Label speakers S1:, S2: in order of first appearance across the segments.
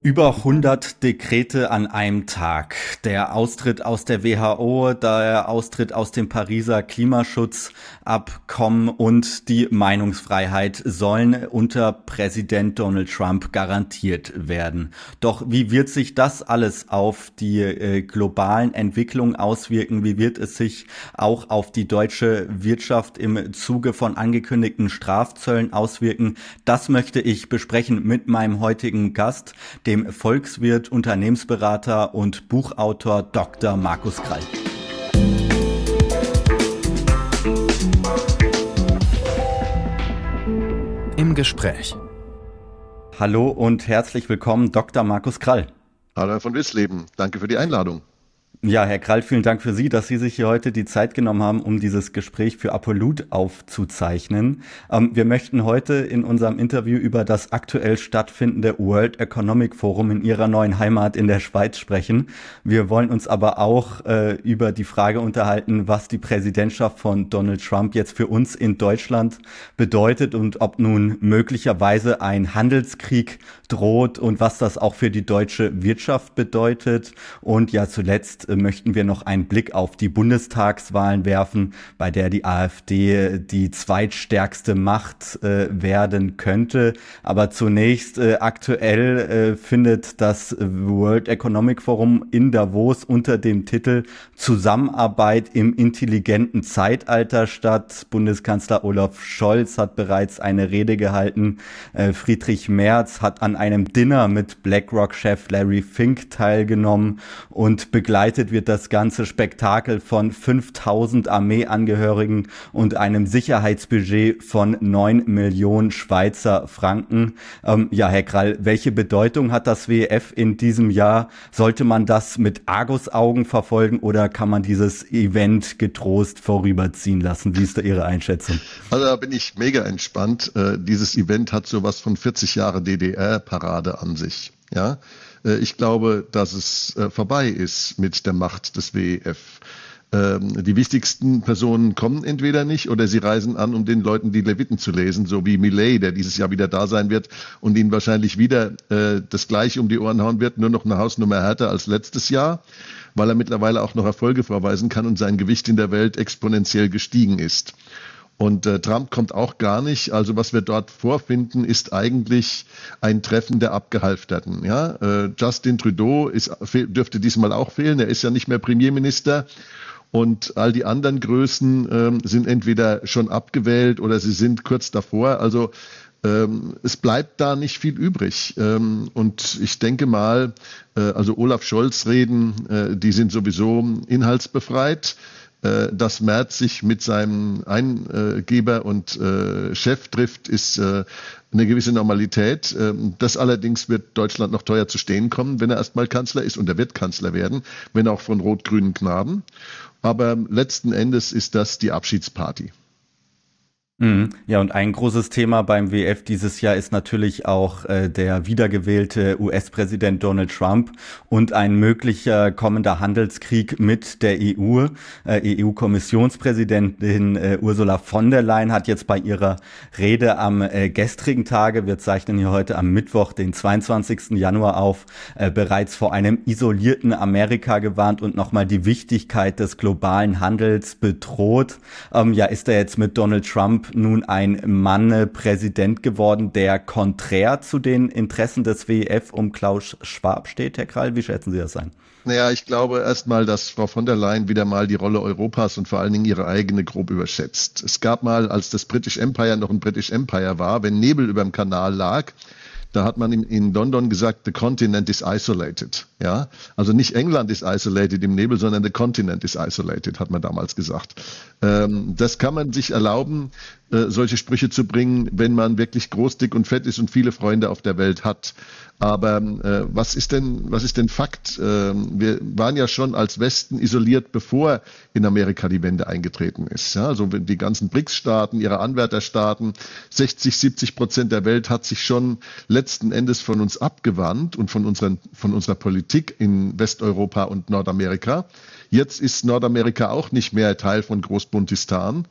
S1: Über 100 Dekrete an einem Tag. Der Austritt aus der WHO, der Austritt aus dem Pariser Klimaschutzabkommen und die Meinungsfreiheit sollen unter Präsident Donald Trump garantiert werden. Doch wie wird sich das alles auf die globalen Entwicklungen auswirken? Wie wird es sich auch auf die deutsche Wirtschaft im Zuge von angekündigten Strafzöllen auswirken? Das möchte ich besprechen mit meinem heutigen Gast, dem Volkswirt, Unternehmensberater und Buchautor Dr. Markus Krall.
S2: Im Gespräch.
S1: Hallo und herzlich willkommen, Dr. Markus Krall.
S3: Hallo Herr von Wisleben, danke für die Einladung.
S1: Ja, Herr Krall, vielen Dank für Sie, dass Sie sich hier heute die Zeit genommen haben, um dieses Gespräch für Apollut aufzuzeichnen. Wir möchten heute in unserem Interview über das aktuell stattfindende World Economic Forum in Ihrer neuen Heimat in der Schweiz sprechen. Wir wollen uns aber auch über die Frage unterhalten, was die Präsidentschaft von Donald Trump jetzt für uns in Deutschland bedeutet und ob nun möglicherweise ein Handelskrieg droht und was das auch für die deutsche Wirtschaft bedeutet. Und ja, zuletzt möchten wir noch einen Blick auf die Bundestagswahlen werfen, bei der die AfD die zweitstärkste Macht werden könnte. Aber zunächst aktuell findet das World Economic Forum in Davos unter dem Titel Zusammenarbeit im intelligenten Zeitalter statt. Bundeskanzler Olaf Scholz hat bereits eine Rede gehalten. Friedrich Merz hat an einem Dinner mit BlackRock-Chef Larry Fink teilgenommen und begleitet wird das ganze Spektakel von 5000 Armeeangehörigen und einem Sicherheitsbudget von 9 Millionen Schweizer Franken. Ja, Herr Krall, welche Bedeutung hat das WEF in diesem Jahr? Sollte man das mit Argusaugen verfolgen oder kann man dieses Event getrost vorüberziehen lassen? Wie ist da Ihre Einschätzung?
S3: Also da bin ich mega entspannt. Dieses Event hat sowas von 40 Jahre DDR-Parade an sich. Ja. Ich glaube, dass es vorbei ist mit der Macht des WEF. Die wichtigsten Personen kommen entweder nicht oder sie reisen an, um den Leuten die Leviten zu lesen, so wie Milei, der dieses Jahr wieder da sein wird und ihnen wahrscheinlich wieder das Gleiche um die Ohren hauen wird, nur noch eine Hausnummer härter als letztes Jahr, weil er mittlerweile auch noch Erfolge vorweisen kann und sein Gewicht in der Welt exponentiell gestiegen ist. Und Trump kommt auch gar nicht. Also was wir dort vorfinden, ist eigentlich ein Treffen der Abgehalfterten. Ja? Justin Trudeau dürfte diesmal auch fehlen. Er ist ja nicht mehr Premierminister. Und all die anderen Größen sind entweder schon abgewählt oder sie sind kurz davor. Also es bleibt da nicht viel übrig. Und ich denke mal, also Olaf Scholz Reden, die sind sowieso inhaltsbefreit. Dass Merz sich mit seinem Eingeber und Chef trifft, ist eine gewisse Normalität. Das allerdings wird Deutschland noch teuer zu stehen kommen, wenn er erstmal Kanzler ist. Und er wird Kanzler werden, wenn auch von rot-grünen Knaben. Aber letzten Endes ist das die Abschiedsparty.
S1: Ja, und ein großes Thema beim WEF dieses Jahr ist natürlich auch der wiedergewählte US-Präsident Donald Trump und ein möglicher kommender Handelskrieg mit der EU. EU-Kommissionspräsidentin Ursula von der Leyen hat jetzt bei ihrer Rede am gestrigen Tage, wir zeichnen hier heute am Mittwoch, den 22. Januar auf, bereits vor einem isolierten Amerika gewarnt und nochmal die Wichtigkeit des globalen Handels bedroht. Ja, ist er jetzt mit Donald Trump nun ein Mann Präsident geworden, der konträr zu den Interessen des WEF um Klaus Schwab steht, Herr Krall? Wie schätzen Sie das ein?
S3: Naja, ich glaube erstmal, dass Frau von der Leyen wieder mal die Rolle Europas und vor allen Dingen ihre eigene grob überschätzt. Es gab mal, als das British Empire noch ein British Empire war, wenn Nebel über dem Kanal lag, da hat man in London gesagt, the continent is isolated. Ja, also nicht England is isolated im Nebel, sondern the continent is isolated, hat man damals gesagt. Das kann man sich erlauben, solche Sprüche zu bringen, wenn man wirklich groß, dick und fett ist und viele Freunde auf der Welt hat. Aber was ist denn Fakt? Wir waren ja schon als Westen isoliert, bevor in Amerika die Wende eingetreten ist. Ja, also die ganzen BRICS-Staaten, ihre Anwärterstaaten, 60-70% der Welt hat sich schon letzten Endes von uns abgewandt und von unserer Politik in Westeuropa und Nordamerika. Jetzt ist Nordamerika auch nicht mehr Teil von Großbundistan.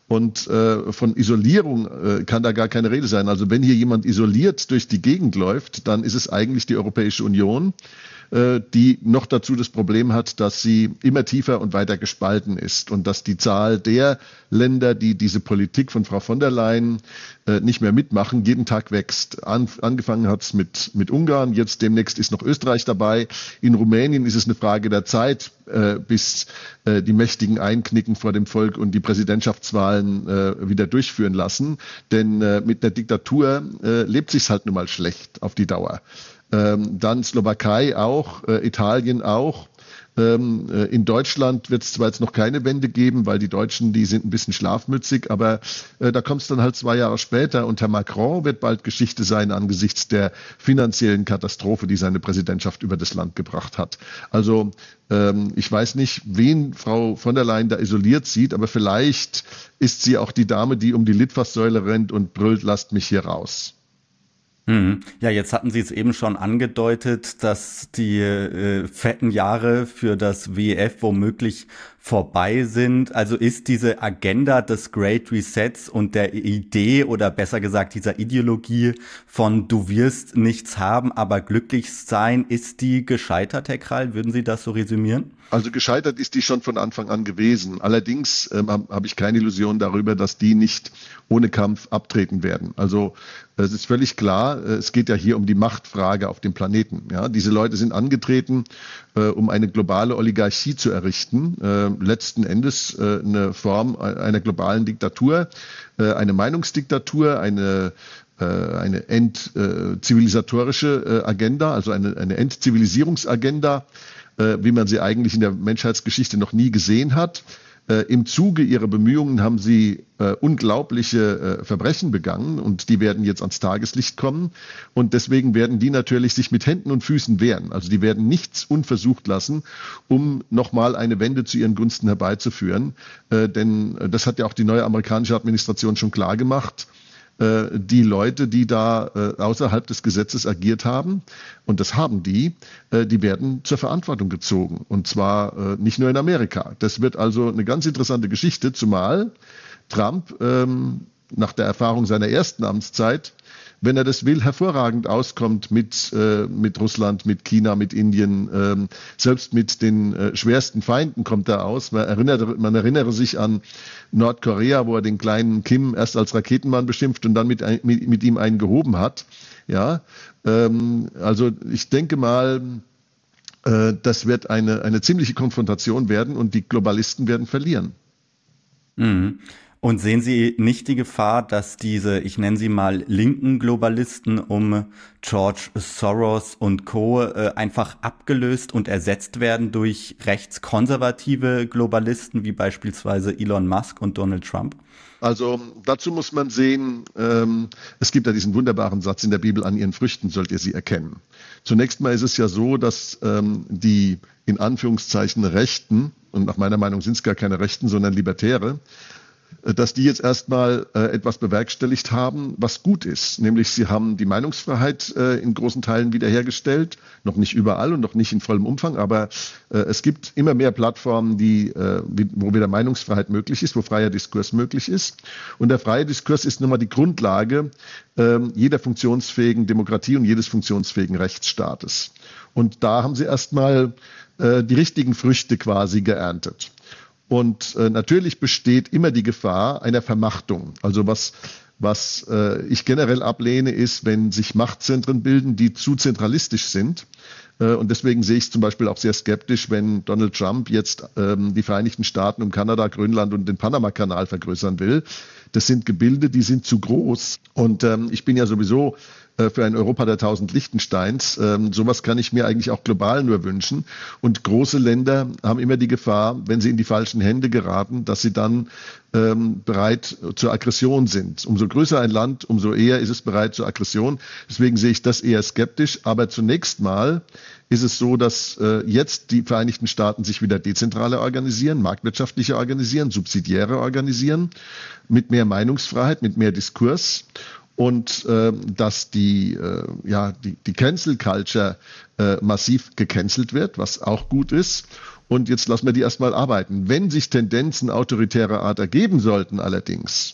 S3: Und von Isolierung kann da gar keine Rede sein. Also wenn hier jemand isoliert durch die Gegend läuft, dann ist es eigentlich die Europäische Union, die noch dazu das Problem hat, dass sie immer tiefer und weiter gespalten ist und dass die Zahl der Länder, die diese Politik von Frau von der Leyen nicht mehr mitmachen, jeden Tag wächst. Angefangen hat es mit Ungarn, jetzt demnächst ist noch Österreich dabei. In Rumänien ist es eine Frage der Zeit, bis die Mächtigen einknicken vor dem Volk und die Präsidentschaftswahlen wieder durchführen lassen. Denn mit der Diktatur lebt sich's halt nun mal schlecht auf die Dauer. Dann Slowakei auch, Italien auch. In Deutschland wird es zwar jetzt noch keine Wende geben, weil die Deutschen, die sind ein bisschen schlafmützig, aber da kommt es dann halt 2 Jahre später und Herr Macron wird bald Geschichte sein angesichts der finanziellen Katastrophe, die seine Präsidentschaft über das Land gebracht hat. Also ich weiß nicht, wen Frau von der Leyen da isoliert sieht, aber vielleicht ist sie auch die Dame, die um die Litfaßsäule rennt und brüllt, lasst mich hier raus.
S1: Ja, jetzt hatten Sie es eben schon angedeutet, dass die fetten Jahre für das WEF womöglich vorbei sind. Also ist diese Agenda des Great Resets und der Idee oder besser gesagt dieser Ideologie von du wirst nichts haben, aber glücklich sein, ist die gescheitert, Herr Krall? Würden Sie das so resümieren?
S3: Also gescheitert ist die schon von Anfang an gewesen. Allerdings habe ich keine Illusion darüber, dass die nicht ohne Kampf abtreten werden. Also es ist völlig klar, es geht ja hier um die Machtfrage auf dem Planeten. Ja, diese Leute sind angetreten, um eine globale Oligarchie zu errichten. Letzten Endes eine Form einer globalen Diktatur, eine Meinungsdiktatur, eine entzivilisatorische Agenda, also eine Entzivilisierungsagenda, wie man sie eigentlich in der Menschheitsgeschichte noch nie gesehen hat. Im Zuge ihrer Bemühungen haben sie unglaubliche Verbrechen begangen und die werden jetzt ans Tageslicht kommen. Und deswegen werden die natürlich sich mit Händen und Füßen wehren. Also die werden nichts unversucht lassen, um nochmal eine Wende zu ihren Gunsten herbeizuführen. Denn das hat ja auch die neue amerikanische Administration schon klar gemacht. Die Leute, die da außerhalb des Gesetzes agiert haben, und das haben die werden zur Verantwortung gezogen. Und zwar nicht nur in Amerika. Das wird also eine ganz interessante Geschichte, zumal Trump nach der Erfahrung seiner ersten Amtszeit, wenn er das will, hervorragend auskommt mit Russland, mit China, mit Indien, selbst mit den schwersten Feinden kommt er aus. Man erinnere sich an Nordkorea, wo er den kleinen Kim erst als Raketenmann beschimpft und dann mit ihm einen gehoben hat. Ja, also ich denke mal, das wird eine ziemliche Konfrontation werden und die Globalisten werden verlieren.
S1: Mhm. Und sehen Sie nicht die Gefahr, dass diese, ich nenne sie mal linken Globalisten um George Soros und Co. Einfach abgelöst und ersetzt werden durch rechtskonservative Globalisten wie beispielsweise Elon Musk und Donald Trump?
S3: Also dazu muss man sehen, es gibt ja diesen wunderbaren Satz in der Bibel, an ihren Früchten sollt ihr sie erkennen. Zunächst mal ist es ja so, dass die in Anführungszeichen Rechten, und nach meiner Meinung sind es gar keine Rechten, sondern Libertäre, dass die jetzt erstmal etwas bewerkstelligt haben, was gut ist. Nämlich sie haben die Meinungsfreiheit in großen Teilen wiederhergestellt. Noch nicht überall und noch nicht in vollem Umfang, aber es gibt immer mehr Plattformen, wo wieder Meinungsfreiheit möglich ist, wo freier Diskurs möglich ist. Und der freie Diskurs ist nun mal die Grundlage jeder funktionsfähigen Demokratie und jedes funktionsfähigen Rechtsstaates. Und da haben sie erstmal die richtigen Früchte quasi geerntet. Und natürlich besteht immer die Gefahr einer Vermachtung. Also was ich generell ablehne, ist, wenn sich Machtzentren bilden, die zu zentralistisch sind. Und deswegen sehe ich es zum Beispiel auch sehr skeptisch, wenn Donald Trump jetzt die Vereinigten Staaten um Kanada, Grönland und den Panama-Kanal vergrößern will. Das sind Gebilde, die sind zu groß. Und ich bin ja sowieso für ein Europa der 1000 Liechtensteins. Sowas kann ich mir eigentlich auch global nur wünschen. Und große Länder haben immer die Gefahr, wenn sie in die falschen Hände geraten, dass sie dann bereit zur Aggression sind. Umso größer ein Land, umso eher ist es bereit zur Aggression. Deswegen sehe ich das eher skeptisch. Aber zunächst mal ist es so, dass jetzt die Vereinigten Staaten sich wieder dezentraler organisieren, marktwirtschaftlicher organisieren, subsidiärer organisieren, mit mehr Meinungsfreiheit, mit mehr Diskurs. Und dass die Cancel Culture massiv gecancelt wird, was auch gut ist. und jetzt lassen wir die erstmal arbeiten. Wenn sich Tendenzen autoritärer Art ergeben sollten allerdings,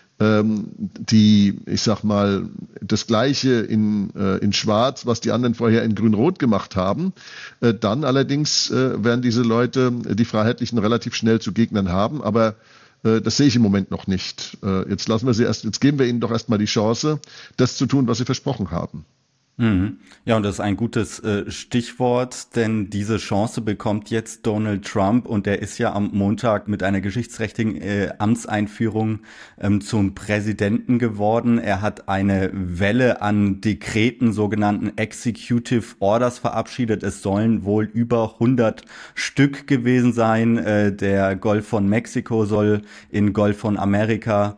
S3: die, ich sag mal, das Gleiche in Schwarz, was die anderen vorher in Grün-Rot gemacht haben, dann allerdings werden diese Leute, die Freiheitlichen, relativ schnell zu Gegnern haben, aber das sehe ich im Moment noch nicht. Jetzt geben wir ihnen doch erstmal die Chance, das zu tun, was sie versprochen haben.
S1: Mhm. Ja, und das ist ein gutes Stichwort, denn diese Chance bekommt jetzt Donald Trump und er ist ja am Montag mit einer geschichtsträchtigen Amtseinführung zum Präsidenten geworden. Er hat eine Welle an Dekreten, sogenannten Executive Orders, verabschiedet. Es sollen wohl über 100 Stück gewesen sein. Der Golf von Mexiko soll in Golf von Amerika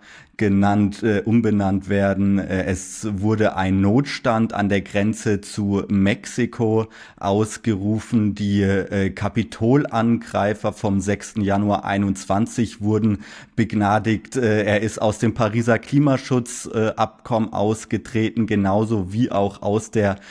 S1: umbenannt werden. Es wurde ein Notstand an der Grenze zu Mexiko ausgerufen. Die Kapitolangreifer vom 6. Januar 21 wurden begnadigt. Er ist aus dem Pariser Klimaschutzabkommen ausgetreten, genauso wie auch aus der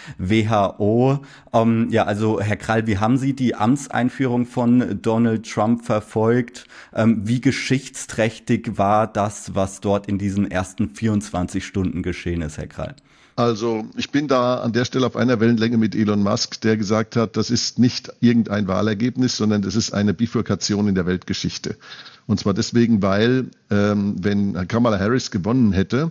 S1: WHO. Ja, also Herr Krall, wie haben Sie die Amtseinführung von Donald Trump verfolgt? Wie geschichtsträchtig war das, was dort in diesen ersten 24 Stunden geschehen ist, Herr Krall?
S3: Also ich bin da an der Stelle auf einer Wellenlänge mit Elon Musk, der gesagt hat, das ist nicht irgendein Wahlergebnis, sondern das ist eine Bifurkation in der Weltgeschichte. Und zwar deswegen, weil wenn Kamala Harris gewonnen hätte,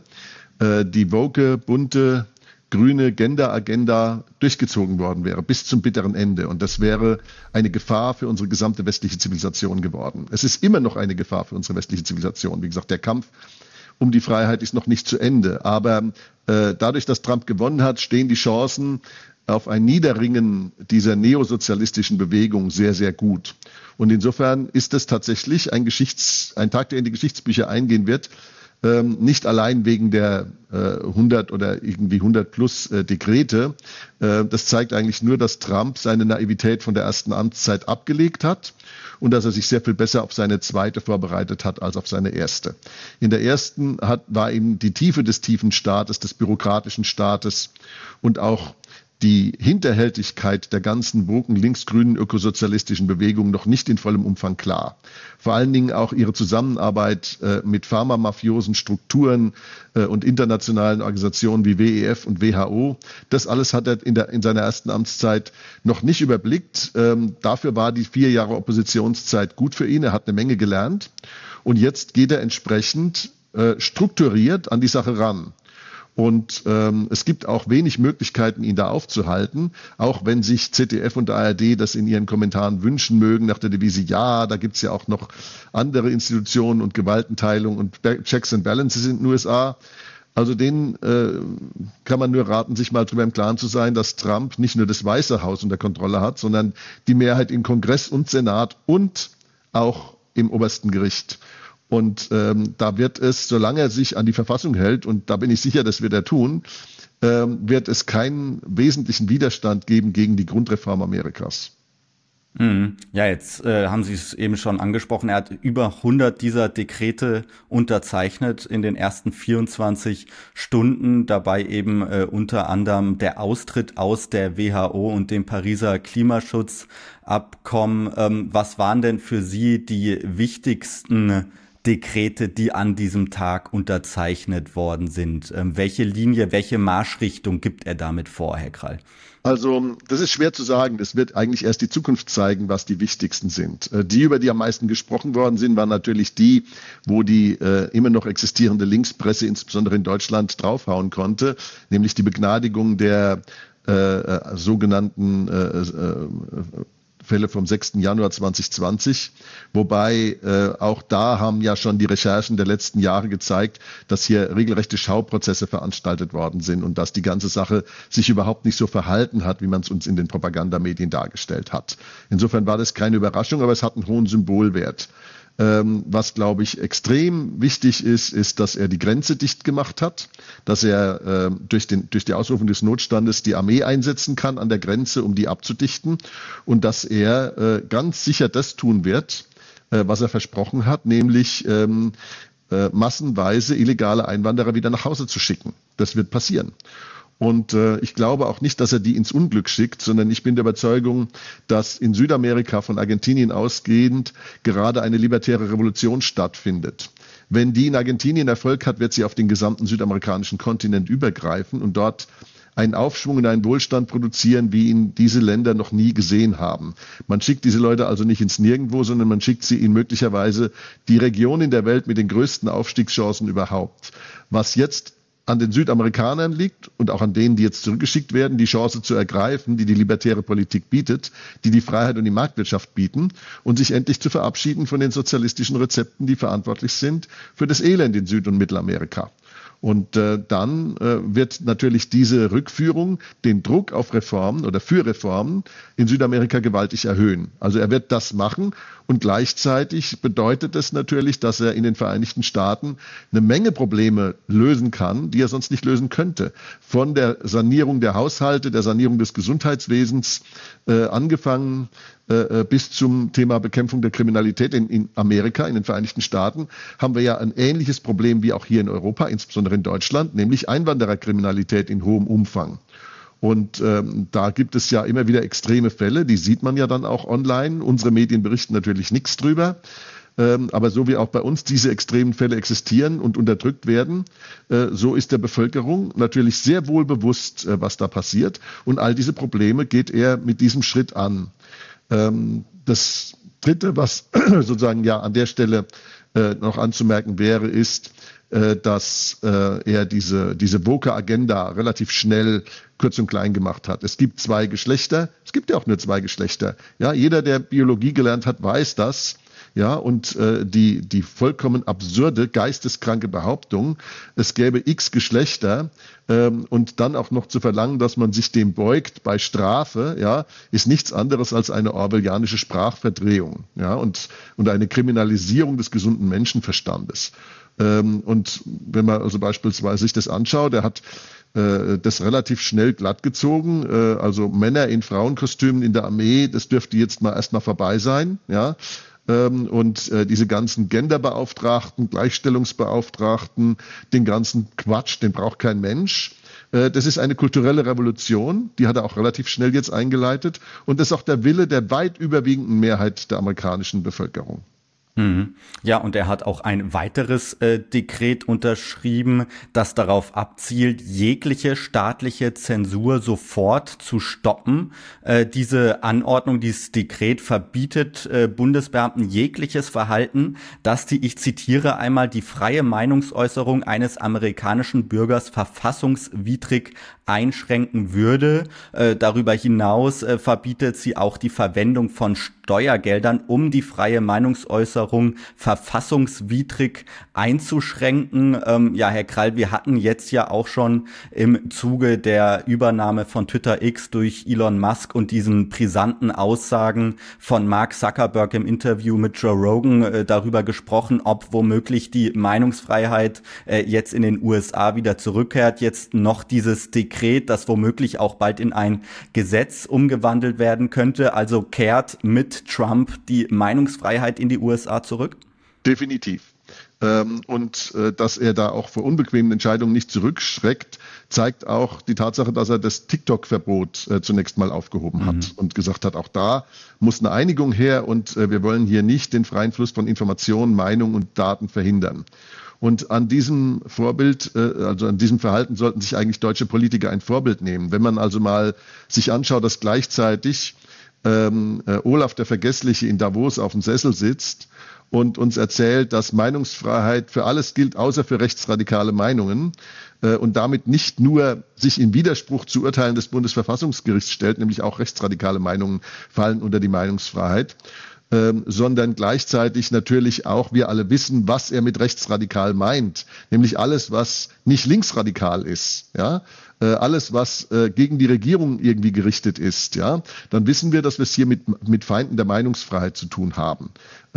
S3: die woke, bunte, grüne Gender-Agenda durchgezogen worden wäre, bis zum bitteren Ende. Und das wäre eine Gefahr für unsere gesamte westliche Zivilisation geworden. Es ist immer noch eine Gefahr für unsere westliche Zivilisation. Wie gesagt, der Kampf um die Freiheit ist noch nicht zu Ende. Aber dadurch, dass Trump gewonnen hat, stehen die Chancen auf ein Niederringen dieser neosozialistischen Bewegung sehr, sehr gut. Und insofern ist es tatsächlich ein Tag, der in die Geschichtsbücher eingehen wird, nicht allein wegen der 100 oder irgendwie 100 plus Dekrete. Das zeigt eigentlich nur, dass Trump seine Naivität von der ersten Amtszeit abgelegt hat und dass er sich sehr viel besser auf seine zweite vorbereitet hat als auf seine erste. In der ersten war ihm die Tiefe des tiefen Staates, des bürokratischen Staates und auch die Hinterhältigkeit der ganzen woken linksgrünen ökosozialistischen Bewegung noch nicht in vollem Umfang klar. Vor allen Dingen auch ihre Zusammenarbeit mit pharmamafiosen Strukturen und internationalen Organisationen wie WEF und WHO. Das alles hat er in seiner ersten Amtszeit noch nicht überblickt. Dafür war die 4 Jahre Oppositionszeit gut für ihn. Er hat eine Menge gelernt. Und jetzt geht er entsprechend strukturiert an die Sache ran. Und es gibt auch wenig Möglichkeiten, ihn da aufzuhalten, auch wenn sich ZDF und ARD das in ihren Kommentaren wünschen mögen, nach der Devise, ja, da gibt's ja auch noch andere Institutionen und Gewaltenteilung und Checks and Balances in den USA. Also denen kann man nur raten, sich mal darüber im Klaren zu sein, dass Trump nicht nur das Weiße Haus unter Kontrolle hat, sondern die Mehrheit im Kongress und Senat und auch im obersten Gericht. Und da wird es, solange er sich an die Verfassung hält, und da bin ich sicher, das wird er tun, wird es keinen wesentlichen Widerstand geben gegen die Grundreform Amerikas.
S1: Ja, jetzt haben Sie es eben schon angesprochen. Er hat über 100 dieser Dekrete unterzeichnet in den ersten 24 Stunden. Dabei eben unter anderem der Austritt aus der WHO und dem Pariser Klimaschutzabkommen. Was waren denn für Sie die wichtigsten Dekrete, die an diesem Tag unterzeichnet worden sind? Welche Linie, welche Marschrichtung gibt er damit vor, Herr Krall?
S3: Also das ist schwer zu sagen. Das wird eigentlich erst die Zukunft zeigen, was die wichtigsten sind. Die, über die am meisten gesprochen worden sind, waren natürlich die, wo die immer noch existierende Linkspresse, insbesondere in Deutschland, draufhauen konnte, nämlich die Begnadigung der sogenannten Fälle vom 6. Januar 2020, wobei auch da haben ja schon die Recherchen der letzten Jahre gezeigt, dass hier regelrechte Schauprozesse veranstaltet worden sind und dass die ganze Sache sich überhaupt nicht so verhalten hat, wie man es uns in den Propagandamedien dargestellt hat. Insofern war das keine Überraschung, aber es hat einen hohen Symbolwert. Was, glaube ich, extrem wichtig ist, dass er die Grenze dicht gemacht hat, dass er durch die Ausrufung des Notstandes die Armee einsetzen kann an der Grenze, um die abzudichten und dass er ganz sicher das tun wird, was er versprochen hat, nämlich massenweise illegale Einwanderer wieder nach Hause zu schicken. Das wird passieren. Und ich glaube auch nicht, dass er die ins Unglück schickt, sondern ich bin der Überzeugung, dass in Südamerika von Argentinien ausgehend gerade eine libertäre Revolution stattfindet. Wenn die in Argentinien Erfolg hat, wird sie auf den gesamten südamerikanischen Kontinent übergreifen und dort einen Aufschwung und einen Wohlstand produzieren, wie ihn diese Länder noch nie gesehen haben. Man schickt diese Leute also nicht ins Nirgendwo, sondern man schickt sie in möglicherweise die Region in der Welt mit den größten Aufstiegschancen überhaupt. Was jetzt an den Südamerikanern liegt und auch an denen, die jetzt zurückgeschickt werden, die Chance zu ergreifen, die die libertäre Politik bietet, die die Freiheit und die Marktwirtschaft bieten und sich endlich zu verabschieden von den sozialistischen Rezepten, die verantwortlich sind für das Elend in Süd- und Mittelamerika. Und dann wird natürlich diese Rückführung den Druck auf Reformen oder für Reformen in Südamerika gewaltig erhöhen. Also er wird das machen und gleichzeitig bedeutet es natürlich, dass er in den Vereinigten Staaten eine Menge Probleme lösen kann, die er sonst nicht lösen könnte. Von der Sanierung der Haushalte, der Sanierung des Gesundheitswesens angefangen bis zum Thema Bekämpfung der Kriminalität in Amerika, in den Vereinigten Staaten, haben wir ja ein ähnliches Problem wie auch hier in Europa, insbesondere in Deutschland, nämlich Einwandererkriminalität in hohem Umfang. Und da gibt es ja immer wieder extreme Fälle, die sieht man ja dann auch online. Unsere Medien berichten natürlich nichts drüber. Aber so wie auch bei uns diese extremen Fälle existieren und unterdrückt werden, so ist der Bevölkerung natürlich sehr wohl bewusst, was da passiert. Und all diese Probleme geht er mit diesem Schritt an. Das Dritte, was sozusagen ja an der Stelle noch anzumerken wäre, ist, dass er diese Woke-Agenda relativ schnell kurz und klein gemacht hat. Es gibt zwei Geschlechter, es gibt ja auch nur zwei Geschlechter. Ja, jeder, der Biologie gelernt hat, weiß das. Ja, und die vollkommen absurde, geisteskranke Behauptung, es gäbe x Geschlechter und dann auch noch zu verlangen, dass man sich dem beugt bei Strafe, ja, ist nichts anderes als eine orwellianische Sprachverdrehung, ja, und eine Kriminalisierung des gesunden Menschenverstandes. Und wenn man also beispielsweise sich das anschaut, er hat das relativ schnell glatt gezogen, also Männer in Frauenkostümen in der Armee, das dürfte jetzt erstmal vorbei sein, ja. Und diese ganzen Genderbeauftragten, Gleichstellungsbeauftragten, den ganzen Quatsch, den braucht kein Mensch. Das ist eine kulturelle Revolution, die hat er auch relativ schnell jetzt eingeleitet. Und das ist auch der Wille der weit überwiegenden Mehrheit der amerikanischen Bevölkerung.
S1: Ja, und er hat auch ein weiteres Dekret unterschrieben, das darauf abzielt, jegliche staatliche Zensur sofort zu stoppen. Diese Anordnung, dieses Dekret verbietet Bundesbeamten jegliches Verhalten, das ich zitiere einmal, die freie Meinungsäußerung eines amerikanischen Bürgers verfassungswidrig einschränken würde. Darüber hinaus verbietet sie auch die Verwendung von Steuergeldern, um die freie Meinungsäußerung verfassungswidrig einzuschränken. Ja, Herr Krall, wir hatten jetzt ja auch schon im Zuge der Übernahme von Twitter X durch Elon Musk und diesen brisanten Aussagen von Mark Zuckerberg im Interview mit Joe Rogan darüber gesprochen, ob womöglich die Meinungsfreiheit jetzt in den USA wieder zurückkehrt. Jetzt noch dieses Dekret, das womöglich auch bald in ein Gesetz umgewandelt werden könnte. Also kehrt mit Trump die Meinungsfreiheit in die USA zurück?
S3: Definitiv. Und dass er da auch vor unbequemen Entscheidungen nicht zurückschreckt, zeigt auch die Tatsache, dass er das TikTok-Verbot zunächst mal aufgehoben hat und gesagt hat, auch da muss eine Einigung her und wir wollen hier nicht den freien Fluss von Informationen, Meinungen und Daten verhindern. Und an diesem Vorbild, also an diesem Verhalten sollten sich eigentlich deutsche Politiker ein Vorbild nehmen. Wenn man also mal sich anschaut, dass gleichzeitig Olaf der Vergessliche in Davos auf dem Sessel sitzt und uns erzählt, dass Meinungsfreiheit für alles gilt, außer für rechtsradikale Meinungen und damit nicht nur sich in Widerspruch zu Urteilen des Bundesverfassungsgerichts stellt, nämlich auch rechtsradikale Meinungen fallen unter die Meinungsfreiheit, sondern gleichzeitig natürlich auch wir alle wissen, was er mit rechtsradikal meint, nämlich alles, was nicht linksradikal ist, ja, alles, was gegen die Regierung irgendwie gerichtet ist, ja, dann wissen wir, dass wir es hier mit Feinden der Meinungsfreiheit zu tun haben.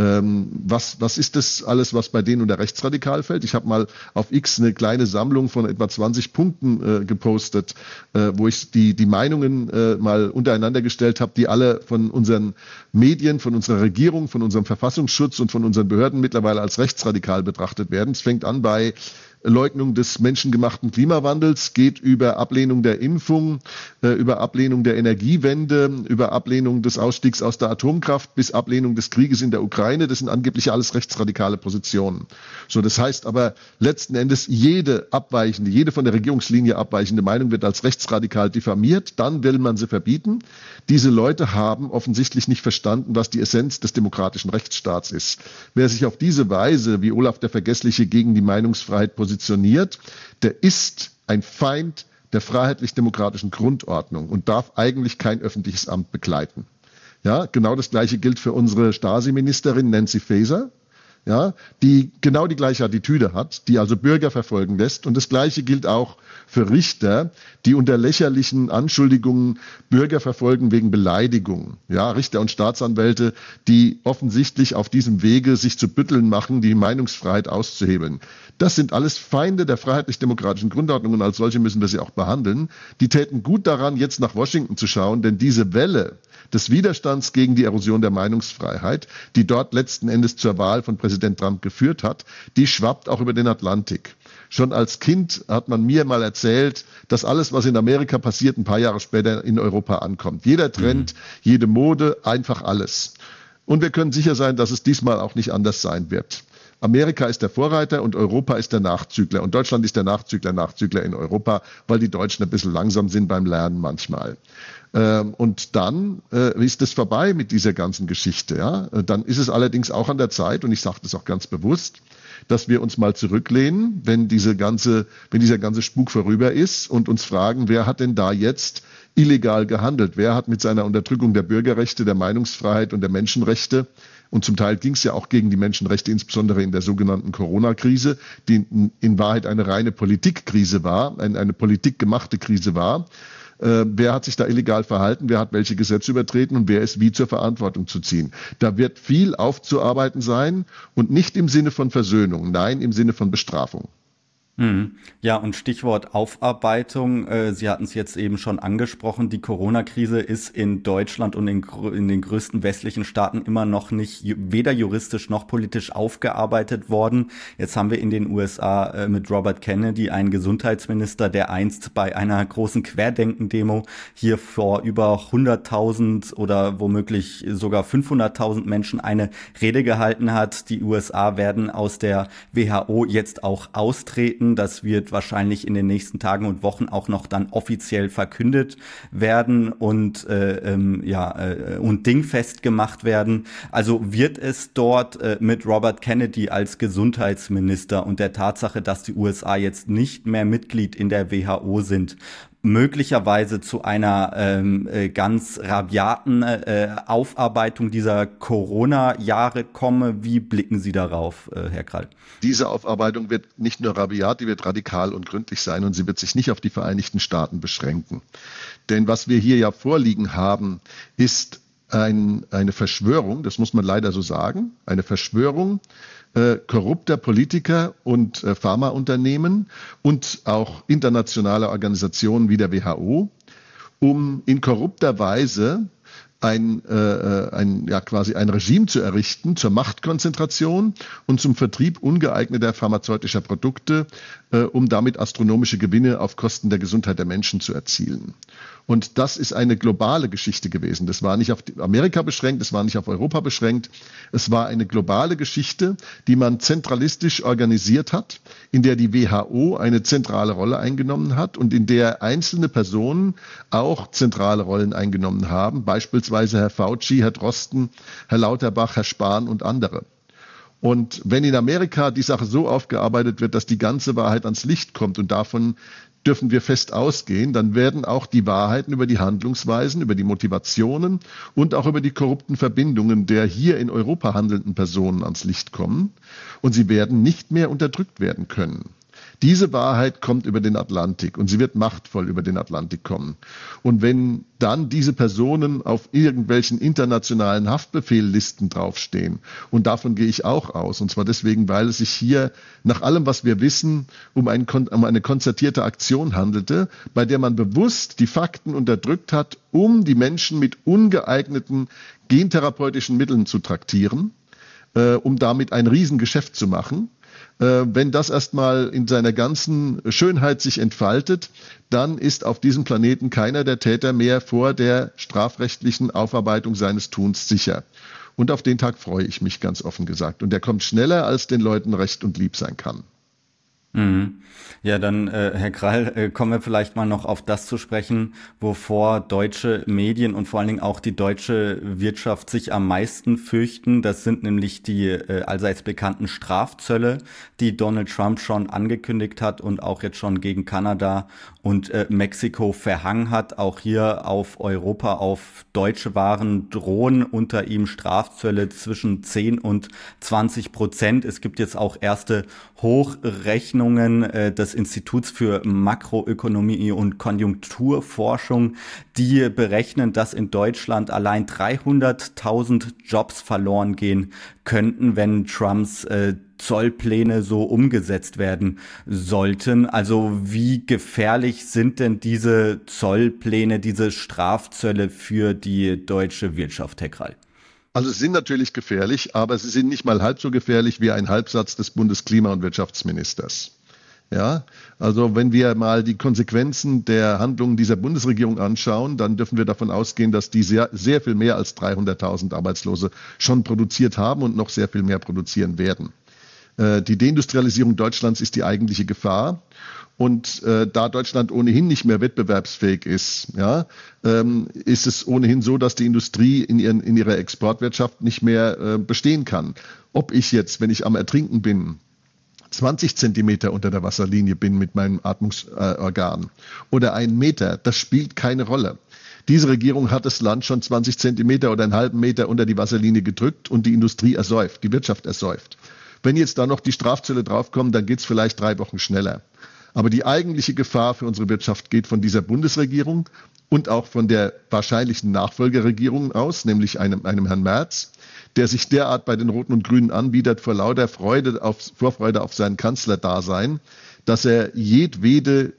S3: Was ist das alles, was bei denen unter rechtsradikal fällt? Ich habe mal auf X eine kleine Sammlung von etwa 20 Punkten gepostet, wo ich die Meinungen mal untereinander gestellt habe, die alle von unseren Medien, von unserer Regierung, von unserem Verfassungsschutz und von unseren Behörden mittlerweile als rechtsradikal betrachtet werden. Es fängt an bei Leugnung des menschengemachten Klimawandels, geht über Ablehnung der Impfung, über Ablehnung der Energiewende, über Ablehnung des Ausstiegs aus der Atomkraft bis Ablehnung des Krieges in der Ukraine. Das sind angeblich alles rechtsradikale Positionen. So, das heißt aber letzten Endes, jede von der Regierungslinie abweichende Meinung wird als rechtsradikal diffamiert. Dann will man sie verbieten. Diese Leute haben offensichtlich nicht verstanden, was die Essenz des demokratischen Rechtsstaats ist. Wer sich auf diese Weise, wie Olaf der Vergessliche, gegen die Meinungsfreiheit positioniert, der ist ein Feind der freiheitlich-demokratischen Grundordnung und darf eigentlich kein öffentliches Amt bekleiden. Ja, genau das Gleiche gilt für unsere Stasi-Ministerin Nancy Faeser, ja, die genau die gleiche Attitüde hat, die also Bürger verfolgen lässt. Und das Gleiche gilt auch für Richter, die unter lächerlichen Anschuldigungen Bürger verfolgen wegen Beleidigung. Ja, Richter und Staatsanwälte, die offensichtlich auf diesem Wege sich zu Bütteln machen, die Meinungsfreiheit auszuhebeln. Das sind alles Feinde der freiheitlich-demokratischen Grundordnung und als solche müssen wir sie auch behandeln. Die täten gut daran, jetzt nach Washington zu schauen, denn diese Welle des Widerstands gegen die Erosion der Meinungsfreiheit, die dort letzten Endes zur Wahl von Präsident Trump geführt hat, die schwappt auch über den Atlantik. Schon als Kind hat man mir mal erzählt, dass alles, was in Amerika passiert, ein paar Jahre später in Europa ankommt. Jeder Trend, jede Mode, einfach alles. Und wir können sicher sein, dass es diesmal auch nicht anders sein wird. Amerika ist der Vorreiter und Europa ist der Nachzügler. Und Deutschland ist der Nachzügler in Europa, weil die Deutschen ein bisschen langsam sind beim Lernen manchmal. Und dann ist es vorbei mit dieser ganzen Geschichte. Ja? Dann ist es allerdings auch an der Zeit, und ich sage das auch ganz bewusst, dass wir uns mal zurücklehnen, wenn dieser ganze Spuk vorüber ist und uns fragen, wer hat denn da jetzt illegal gehandelt? Wer hat mit seiner Unterdrückung der Bürgerrechte, der Meinungsfreiheit und der Menschenrechte, und zum Teil ging es ja auch gegen die Menschenrechte, insbesondere in der sogenannten Corona-Krise, die in Wahrheit eine reine Politikkrise war, eine politikgemachte Krise war. Wer hat sich da illegal verhalten, wer hat welche Gesetze übertreten und wer ist wie zur Verantwortung zu ziehen. Da wird viel aufzuarbeiten sein und nicht im Sinne von Versöhnung, nein, im Sinne von Bestrafung.
S1: Ja, und Stichwort Aufarbeitung. Sie hatten es jetzt eben schon angesprochen. Die Corona-Krise ist in Deutschland und in den größten westlichen Staaten immer noch nicht weder juristisch noch politisch aufgearbeitet worden. Jetzt haben wir in den USA mit Robert Kennedy einen Gesundheitsminister, der einst bei einer großen Querdenken-Demo hier vor über 100.000 oder womöglich sogar 500.000 Menschen eine Rede gehalten hat. Die USA werden aus der WHO jetzt auch austreten. Das wird wahrscheinlich in den nächsten Tagen und Wochen auch noch dann offiziell verkündet werden und dingfest gemacht werden. Also wird es dort mit Robert Kennedy als Gesundheitsminister und der Tatsache, dass die USA jetzt nicht mehr Mitglied in der WHO sind, möglicherweise zu einer ganz rabiaten Aufarbeitung dieser Corona-Jahre komme. Wie blicken Sie darauf, Herr Krall?
S3: Diese Aufarbeitung wird nicht nur rabiat, die wird radikal und gründlich sein und sie wird sich nicht auf die Vereinigten Staaten beschränken. Denn was wir hier ja vorliegen haben, ist eine Verschwörung, das muss man leider so sagen, eine Verschwörung korrupter Politiker und Pharmaunternehmen und auch internationale Organisationen wie der WHO, um in korrupter Weise quasi ein Regime zu errichten zur Machtkonzentration und zum Vertrieb ungeeigneter pharmazeutischer Produkte, um damit astronomische Gewinne auf Kosten der Gesundheit der Menschen zu erzielen. Und das ist eine globale Geschichte gewesen. Das war nicht auf Amerika beschränkt, es war nicht auf Europa beschränkt. Es war eine globale Geschichte, die man zentralistisch organisiert hat, in der die WHO eine zentrale Rolle eingenommen hat und in der einzelne Personen auch zentrale Rollen eingenommen haben, beispielsweise Herr Fauci, Herr Drosten, Herr Lauterbach, Herr Spahn und andere. Und wenn in Amerika die Sache so aufgearbeitet wird, dass die ganze Wahrheit ans Licht kommt, und davon dürfen wir fest ausgehen, dann werden auch die Wahrheiten über die Handlungsweisen, über die Motivationen und auch über die korrupten Verbindungen der hier in Europa handelnden Personen ans Licht kommen und sie werden nicht mehr unterdrückt werden können. Diese Wahrheit kommt über den Atlantik und sie wird machtvoll über den Atlantik kommen. Und wenn dann diese Personen auf irgendwelchen internationalen Haftbefehllisten draufstehen, und davon gehe ich auch aus, und zwar deswegen, weil es sich hier nach allem, was wir wissen, um eine konzertierte Aktion handelte, bei der man bewusst die Fakten unterdrückt hat, um die Menschen mit ungeeigneten gentherapeutischen Mitteln zu traktieren, um damit ein Riesengeschäft zu machen. Wenn das erstmal in seiner ganzen Schönheit sich entfaltet, dann ist auf diesem Planeten keiner der Täter mehr vor der strafrechtlichen Aufarbeitung seines Tuns sicher. Und auf den Tag freue ich mich, ganz offen gesagt. Und der kommt schneller, als den Leuten recht und lieb sein kann.
S1: Mhm. Ja, dann, Herr Krall, kommen wir vielleicht mal noch auf das zu sprechen, wovor deutsche Medien und vor allen Dingen auch die deutsche Wirtschaft sich am meisten fürchten. Das sind nämlich die allseits bekannten Strafzölle, die Donald Trump schon angekündigt hat und auch jetzt schon gegen Kanada und Mexiko verhangen hat. Auch hier auf Europa, auf deutsche Waren drohen unter ihm Strafzölle zwischen 10 und 20%. Es gibt jetzt auch erste Hochrechnungen des Instituts für Makroökonomie und Konjunkturforschung, die berechnen, dass in Deutschland allein 300.000 Jobs verloren gehen könnten, wenn Trumps Zollpläne so umgesetzt werden sollten. Also wie gefährlich sind denn diese Zollpläne, diese Strafzölle für die deutsche Wirtschaft, Herr Krall?
S3: Also sie sind natürlich gefährlich, aber sie sind nicht mal halb so gefährlich wie ein Halbsatz des Bundesklima- und Wirtschaftsministers. Ja, also wenn wir mal die Konsequenzen der Handlungen dieser Bundesregierung anschauen, dann dürfen wir davon ausgehen, dass die sehr, sehr viel mehr als 300.000 Arbeitslose schon produziert haben und noch sehr viel mehr produzieren werden. Die Deindustrialisierung Deutschlands ist die eigentliche Gefahr. Und da Deutschland ohnehin nicht mehr wettbewerbsfähig ist, ja, ist es ohnehin so, dass die Industrie in ihrer Exportwirtschaft nicht mehr bestehen kann. Ob ich jetzt, wenn ich am Ertrinken bin, 20 Zentimeter unter der Wasserlinie bin mit meinem Atmungsorgan oder 1 Meter, das spielt keine Rolle. Diese Regierung hat das Land schon 20 Zentimeter oder einen halben Meter unter die Wasserlinie gedrückt und die Industrie ersäuft, die Wirtschaft ersäuft. Wenn jetzt da noch die Strafzölle draufkommen, dann geht's vielleicht 3 Wochen schneller. Aber die eigentliche Gefahr für unsere Wirtschaft geht von dieser Bundesregierung und auch von der wahrscheinlichen Nachfolgeregierung aus, nämlich einem Herrn Merz, der sich derart bei den Roten und Grünen anbietet vor lauter Vorfreude auf sein Kanzlerdasein, dass er jedwedes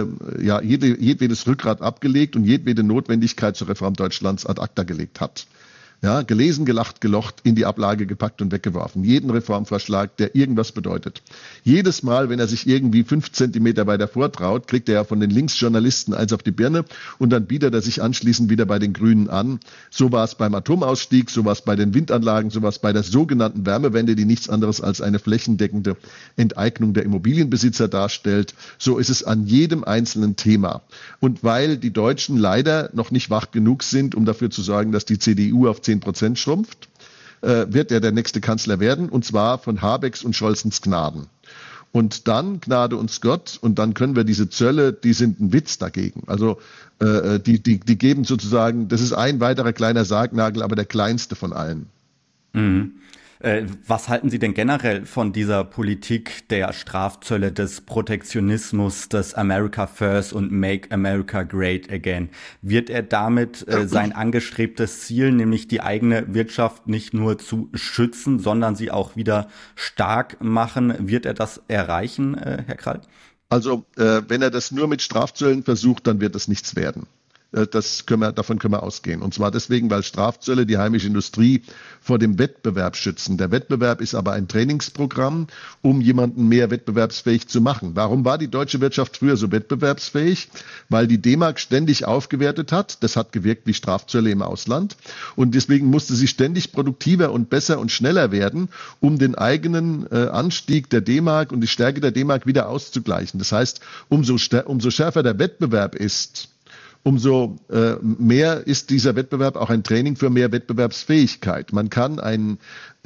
S3: Rückgrat abgelegt und jedwede Notwendigkeit zur Reform Deutschlands ad acta gelegt hat. Ja, gelesen, gelacht, gelocht, in die Ablage gepackt und weggeworfen. Jeden Reformvorschlag, der irgendwas bedeutet. Jedes Mal, wenn er sich irgendwie 5 Zentimeter weiter vortraut, kriegt er ja von den Linksjournalisten eins auf die Birne und dann bietet er sich anschließend wieder bei den Grünen an. So war es beim Atomausstieg, so war es bei den Windanlagen, so war es bei der sogenannten Wärmewende, die nichts anderes als eine flächendeckende Enteignung der Immobilienbesitzer darstellt. So ist es an jedem einzelnen Thema. Und weil die Deutschen leider noch nicht wach genug sind, um dafür zu sorgen, dass die CDU auf 10% schrumpft, wird er der nächste Kanzler werden, und zwar von Habecks und Scholzens Gnaden. Und dann, Gnade uns Gott, und dann können wir diese Zölle, die sind ein Witz dagegen. Also die geben sozusagen, das ist ein weiterer kleiner Sargnagel, aber der kleinste von allen.
S1: Mhm. Was halten Sie denn generell von dieser Politik der Strafzölle, des Protektionismus, des America First und Make America Great Again? Wird er damit sein angestrebtes Ziel, nämlich die eigene Wirtschaft nicht nur zu schützen, sondern sie auch wieder stark machen, wird er das erreichen, Herr Krall?
S3: Also wenn er das nur mit Strafzöllen versucht, dann wird es nichts werden. Davon können wir ausgehen. Und zwar deswegen, weil Strafzölle die heimische Industrie vor dem Wettbewerb schützen. Der Wettbewerb ist aber ein Trainingsprogramm, um jemanden mehr wettbewerbsfähig zu machen. Warum war die deutsche Wirtschaft früher so wettbewerbsfähig? Weil die D-Mark ständig aufgewertet hat. Das hat gewirkt wie Strafzölle im Ausland. Und deswegen musste sie ständig produktiver und besser und schneller werden, um den eigenen Anstieg der D-Mark und die Stärke der D-Mark wieder auszugleichen. Das heißt, umso schärfer der Wettbewerb ist, umso mehr ist dieser Wettbewerb auch ein Training für mehr Wettbewerbsfähigkeit. Man kann einen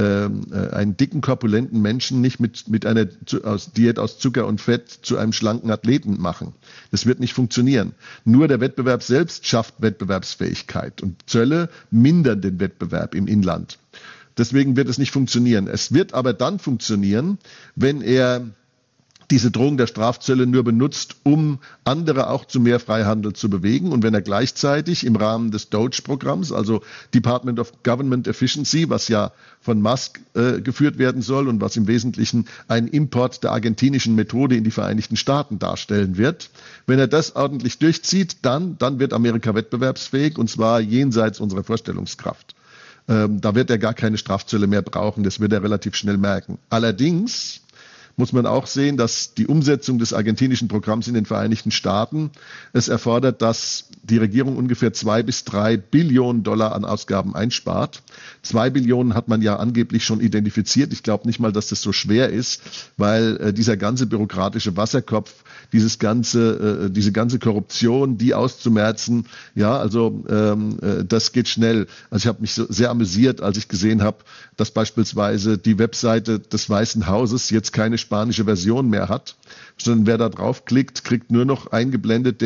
S3: dicken, korpulenten Menschen nicht mit einer Diät aus Zucker und Fett zu einem schlanken Athleten machen. Das wird nicht funktionieren. Nur der Wettbewerb selbst schafft Wettbewerbsfähigkeit und Zölle mindern den Wettbewerb im Inland. Deswegen wird es nicht funktionieren. Es wird aber dann funktionieren, wenn er diese Drohung der Strafzölle nur benutzt, um andere auch zu mehr Freihandel zu bewegen. Und wenn er gleichzeitig im Rahmen des DOGE-Programms, also Department of Government Efficiency, was ja von Musk geführt werden soll und was im Wesentlichen ein Import der argentinischen Methode in die Vereinigten Staaten darstellen wird, wenn er das ordentlich durchzieht, dann wird Amerika wettbewerbsfähig, und zwar jenseits unserer Vorstellungskraft. Da wird er gar keine Strafzölle mehr brauchen, das wird er relativ schnell merken. Allerdings muss man auch sehen, dass die Umsetzung des argentinischen Programms in den Vereinigten Staaten es erfordert, dass die Regierung ungefähr 2 bis 3 Billionen Dollar an Ausgaben einspart. 2 Billionen hat man ja angeblich schon identifiziert. Ich glaube nicht mal, dass das so schwer ist, weil dieser ganze bürokratische Wasserkopf, diese ganze Korruption, die auszumerzen, ja, also das geht schnell. Also ich habe mich so sehr amüsiert, als ich gesehen habe, dass beispielsweise die Webseite des Weißen Hauses jetzt keine spanische Version mehr hat, sondern wer da draufklickt, kriegt nur noch eingeblendet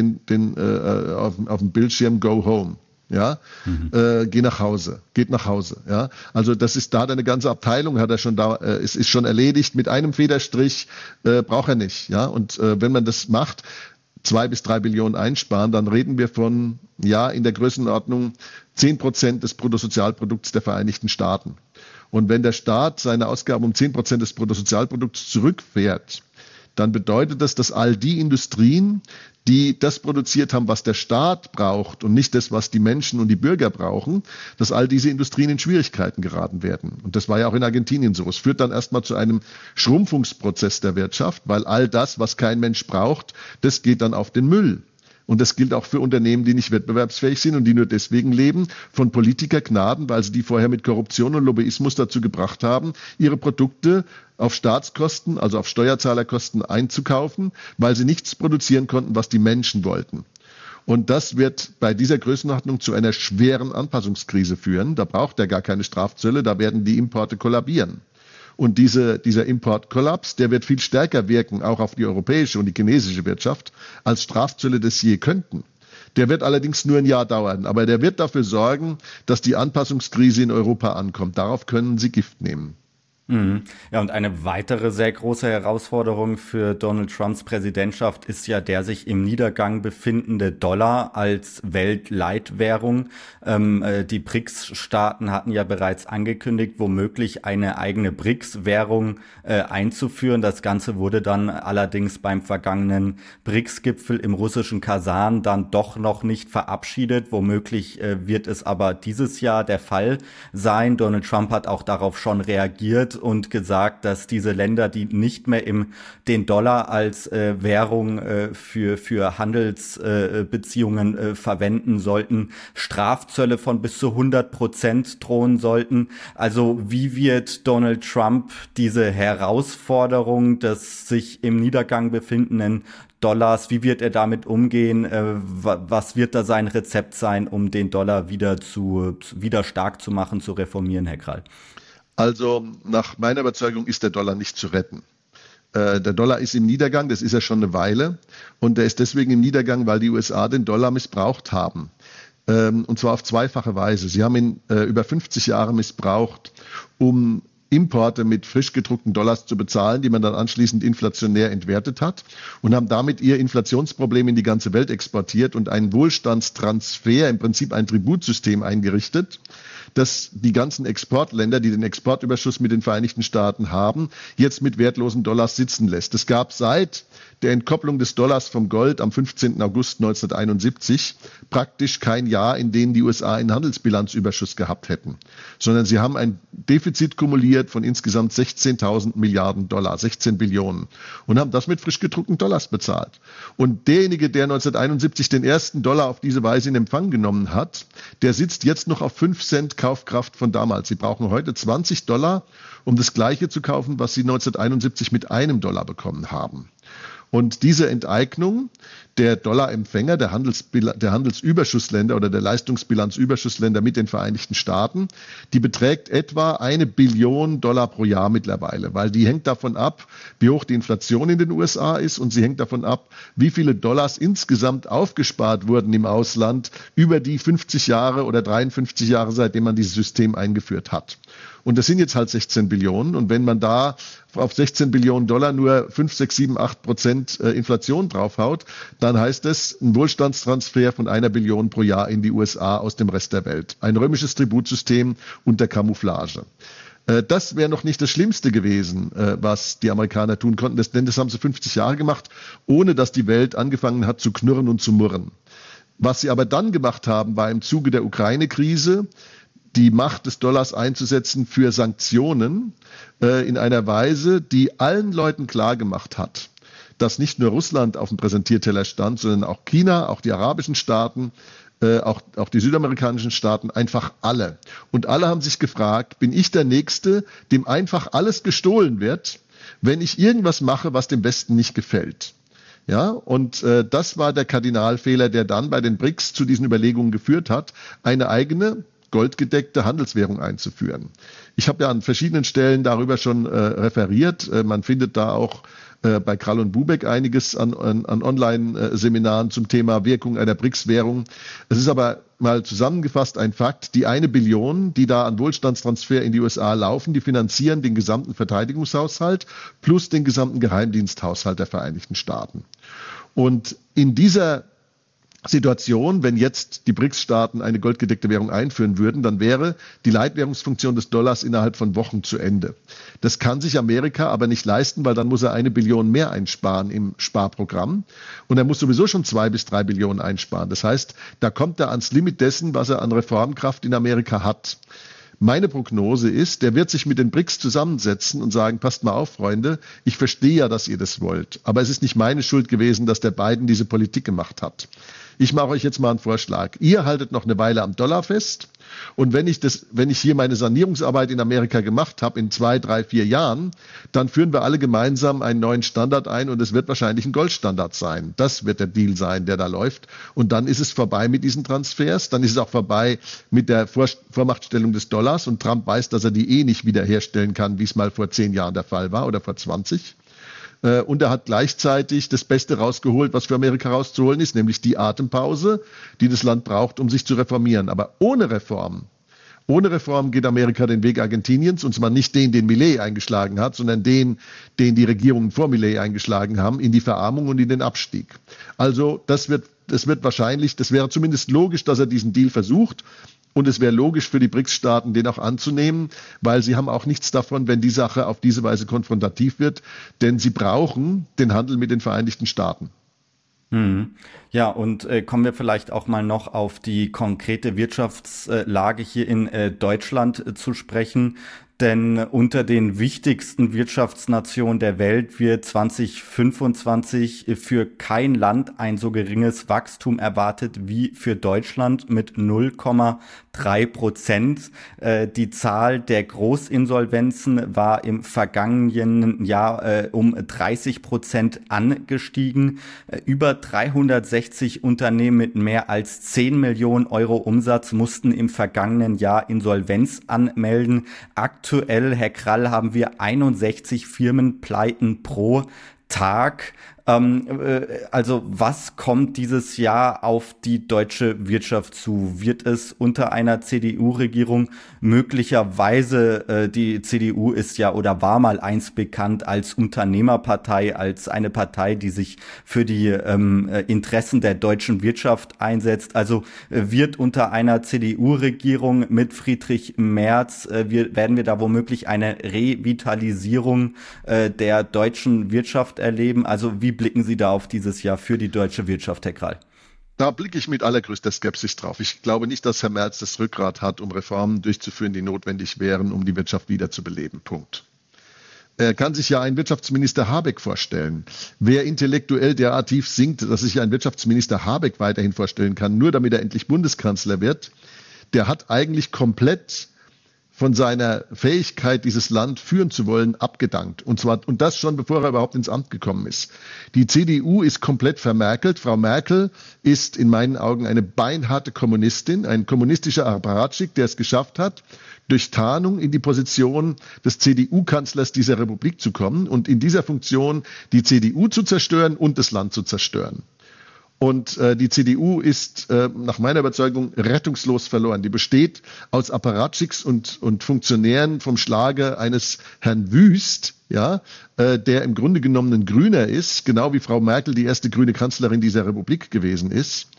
S3: auf dem Bildschirm Go Home. Ja, geht nach Hause. Ja, also das ist, da hat er eine ganze Abteilung, hat er schon da, es ist schon erledigt mit einem Federstrich, braucht er nicht. Ja, und wenn man das macht, 2 bis 3 Billionen einsparen, dann reden wir von, ja, in der Größenordnung 10% des Bruttosozialprodukts der Vereinigten Staaten. Und wenn der Staat seine Ausgaben um 10% des Bruttosozialprodukts zurückfährt, dann bedeutet das, dass all die Industrien, die das produziert haben, was der Staat braucht und nicht das, was die Menschen und die Bürger brauchen, dass all diese Industrien in Schwierigkeiten geraten werden. Und das war ja auch in Argentinien so. Es führt dann erstmal zu einem Schrumpfungsprozess der Wirtschaft, weil all das, was kein Mensch braucht, das geht dann auf den Müll. Und das gilt auch für Unternehmen, die nicht wettbewerbsfähig sind und die nur deswegen leben, von Politikergnaden, weil sie die vorher mit Korruption und Lobbyismus dazu gebracht haben, ihre Produkte auf Staatskosten, also auf Steuerzahlerkosten einzukaufen, weil sie nichts produzieren konnten, was die Menschen wollten. Und das wird bei dieser Größenordnung zu einer schweren Anpassungskrise führen. Da braucht er gar keine Strafzölle, da werden die Importe kollabieren. Und dieser Importkollaps, der wird viel stärker wirken, auch auf die europäische und die chinesische Wirtschaft, als Strafzölle das je könnten. Der wird allerdings nur ein Jahr dauern, aber der wird dafür sorgen, dass die Anpassungskrise in Europa ankommt. Darauf können Sie Gift nehmen.
S1: Ja, und eine weitere sehr große Herausforderung für Donald Trumps Präsidentschaft ist ja der sich im Niedergang befindende Dollar als Weltleitwährung. Die BRICS-Staaten hatten ja bereits angekündigt, womöglich eine eigene BRICS-Währung einzuführen. Das Ganze wurde dann allerdings beim vergangenen BRICS-Gipfel im russischen Kasan dann doch noch nicht verabschiedet. Womöglich wird es aber dieses Jahr der Fall sein. Donald Trump hat auch darauf schon reagiert und gesagt, dass diese Länder, die nicht mehr den Dollar als Währung für Handelsbeziehungen verwenden sollten, Strafzölle von bis zu 100% drohen sollten. Also wie wird Donald Trump diese Herausforderung des sich im Niedergang befindenden Dollars, wie wird er damit umgehen? Was wird da sein Rezept sein, um den Dollar wieder stark zu machen, zu reformieren, Herr Krall?
S3: Also nach meiner Überzeugung ist der Dollar nicht zu retten. Der Dollar ist im Niedergang, das ist ja schon eine Weile. Und der ist deswegen im Niedergang, weil die USA den Dollar missbraucht haben. Und zwar auf zweifache Weise. Sie haben ihn über 50 Jahre missbraucht, um Importe mit frisch gedruckten Dollars zu bezahlen, die man dann anschließend inflationär entwertet hat, und haben damit ihr Inflationsproblem in die ganze Welt exportiert und einen Wohlstandstransfer, im Prinzip ein Tributsystem eingerichtet, dass die ganzen Exportländer, die den Exportüberschuss mit den Vereinigten Staaten haben, jetzt mit wertlosen Dollars sitzen lässt. Es gab seit der Entkopplung des Dollars vom Gold am 15. August 1971 praktisch kein Jahr, in dem die USA einen Handelsbilanzüberschuss gehabt hätten, sondern sie haben ein Defizit kumuliert von insgesamt 16.000 Milliarden Dollar, 16 Billionen, und haben das mit frisch gedruckten Dollars bezahlt. Und derjenige, der 1971 den ersten Dollar auf diese Weise in Empfang genommen hat, der sitzt jetzt noch auf 5 Cent Kaufkraft von damals. Sie brauchen heute 20 Dollar, um das Gleiche zu kaufen, was sie 1971 mit einem Dollar bekommen haben. Und diese Enteignung der Dollarempfänger, der Handelsüberschussländer oder der Leistungsbilanzüberschussländer mit den Vereinigten Staaten, die beträgt etwa 1 Billion Dollar pro Jahr mittlerweile, weil die hängt davon ab, wie hoch die Inflation in den USA ist, und sie hängt davon ab, wie viele Dollars insgesamt aufgespart wurden im Ausland über die 50 Jahre oder 53 Jahre, seitdem man dieses System eingeführt hat. Und das sind jetzt halt 16 Billionen. Und wenn man da auf 16 Billionen Dollar nur 5, 6, 7, 8% Inflation draufhaut, dann heißt es ein Wohlstandstransfer von 1 Billion pro Jahr in die USA aus dem Rest der Welt. Ein römisches Tributsystem unter Camouflage. Das wäre noch nicht das Schlimmste gewesen, was die Amerikaner tun konnten, denn das haben sie 50 Jahre gemacht, ohne dass die Welt angefangen hat zu knurren und zu murren. Was sie aber dann gemacht haben, war im Zuge der Ukraine-Krise die Macht des Dollars einzusetzen für Sanktionen in einer Weise, die allen Leuten klargemacht hat, dass nicht nur Russland auf dem Präsentierteller stand, sondern auch China, auch die arabischen Staaten, auch die südamerikanischen Staaten, einfach alle. Und alle haben sich gefragt, bin ich der Nächste, dem einfach alles gestohlen wird, wenn ich irgendwas mache, was dem Westen nicht gefällt? Ja, und das war der Kardinalfehler, der dann bei den BRICS zu diesen Überlegungen geführt hat, eine eigene goldgedeckte Handelswährung einzuführen. Ich habe ja an verschiedenen Stellen darüber schon referiert. Man findet da auch bei Krall und Bubeck einiges an Online-Seminaren zum Thema Wirkung einer BRICS-Währung. Es ist aber mal zusammengefasst ein Fakt, die 1 Billion, die da an Wohlstandstransfer in die USA laufen, die finanzieren den gesamten Verteidigungshaushalt plus den gesamten Geheimdiensthaushalt der Vereinigten Staaten. Und in dieser Situation, wenn jetzt die BRICS-Staaten eine goldgedeckte Währung einführen würden, dann wäre die Leitwährungsfunktion des Dollars innerhalb von Wochen zu Ende. Das kann sich Amerika aber nicht leisten, weil dann muss er 1 Billion mehr einsparen im Sparprogramm und er muss sowieso schon 2 bis 3 Billionen einsparen. Das heißt, da kommt er ans Limit dessen, was er an Reformkraft in Amerika hat. Meine Prognose ist, der wird sich mit den BRICS zusammensetzen und sagen, passt mal auf, Freunde, ich verstehe ja, dass ihr das wollt, aber es ist nicht meine Schuld gewesen, dass der Biden diese Politik gemacht hat. Ich mache euch jetzt mal einen Vorschlag. Ihr haltet noch eine Weile am Dollar fest und wenn ich hier meine Sanierungsarbeit in Amerika gemacht habe in 2, 3, 4 Jahren, dann führen wir alle gemeinsam einen neuen Standard ein und es wird wahrscheinlich ein Goldstandard sein. Das wird der Deal sein, der da läuft. Und dann ist es vorbei mit diesen Transfers. Dann ist es auch vorbei mit der Vormachtstellung des Dollars und Trump weiß, dass er die nicht wiederherstellen kann, wie es mal vor 10 Jahren der Fall war oder vor 20. Und er hat gleichzeitig das Beste rausgeholt, was für Amerika rauszuholen ist, nämlich die Atempause, die das Land braucht, um sich zu reformieren. Aber ohne Reform geht Amerika den Weg Argentiniens, und zwar nicht den Milei eingeschlagen hat, sondern den die Regierungen vor Milei eingeschlagen haben, in die Verarmung und in den Abstieg. Also das wird wahrscheinlich, das wäre zumindest logisch, dass er diesen Deal versucht. Und es wäre logisch für die BRICS-Staaten, den auch anzunehmen, weil sie haben auch nichts davon, wenn die Sache auf diese Weise konfrontativ wird, denn sie brauchen den Handel mit den Vereinigten Staaten.
S1: Ja, und kommen wir vielleicht auch mal noch auf die konkrete Wirtschaftslage hier in Deutschland zu sprechen. Denn unter den wichtigsten Wirtschaftsnationen der Welt wird 2025 für kein Land ein so geringes Wachstum erwartet wie für Deutschland mit 0,3%. Die Zahl der Großinsolvenzen war im vergangenen Jahr um 30% angestiegen. Über 360 Unternehmen mit mehr als 10 Millionen Euro Umsatz mussten im vergangenen Jahr Insolvenz anmelden. Aktuell, Herr Krall, haben wir 61 Firmenpleiten pro Tag. Also was kommt dieses Jahr auf die deutsche Wirtschaft zu? Wird es unter einer CDU-Regierung möglicherweise, die CDU ist ja oder war mal einst bekannt als Unternehmerpartei, als eine Partei, die sich für die Interessen der deutschen Wirtschaft einsetzt. Also wird unter einer CDU-Regierung mit Friedrich Merz, werden wir da womöglich eine Revitalisierung der deutschen Wirtschaft erleben? Also wie blicken Sie da auf dieses Jahr für die deutsche Wirtschaft, Herr Krall?
S3: Da blicke ich mit allergrößter Skepsis drauf. Ich glaube nicht, dass Herr Merz das Rückgrat hat, um Reformen durchzuführen, die notwendig wären, um die Wirtschaft wiederzubeleben. Punkt. Er kann sich ja einen Wirtschaftsminister Habeck vorstellen. Wer intellektuell derart tief sinkt, dass sich ein Wirtschaftsminister Habeck weiterhin vorstellen kann, nur damit er endlich Bundeskanzler wird, der hat eigentlich komplett von seiner Fähigkeit, dieses Land führen zu wollen, abgedankt. Und das schon, bevor er überhaupt ins Amt gekommen ist. Die CDU ist komplett vermerkelt. Frau Merkel ist in meinen Augen eine beinharte Kommunistin, ein kommunistischer Apparatschik, der es geschafft hat, durch Tarnung in die Position des CDU-Kanzlers dieser Republik zu kommen und in dieser Funktion die CDU zu zerstören und das Land zu zerstören. Und die CDU ist nach meiner Überzeugung rettungslos verloren. Die besteht aus Apparatschicks und Funktionären vom Schlage eines Herrn Wüst, ja, der im Grunde genommen ein Grüner ist, genau wie Frau Merkel die erste grüne Kanzlerin dieser Republik gewesen ist.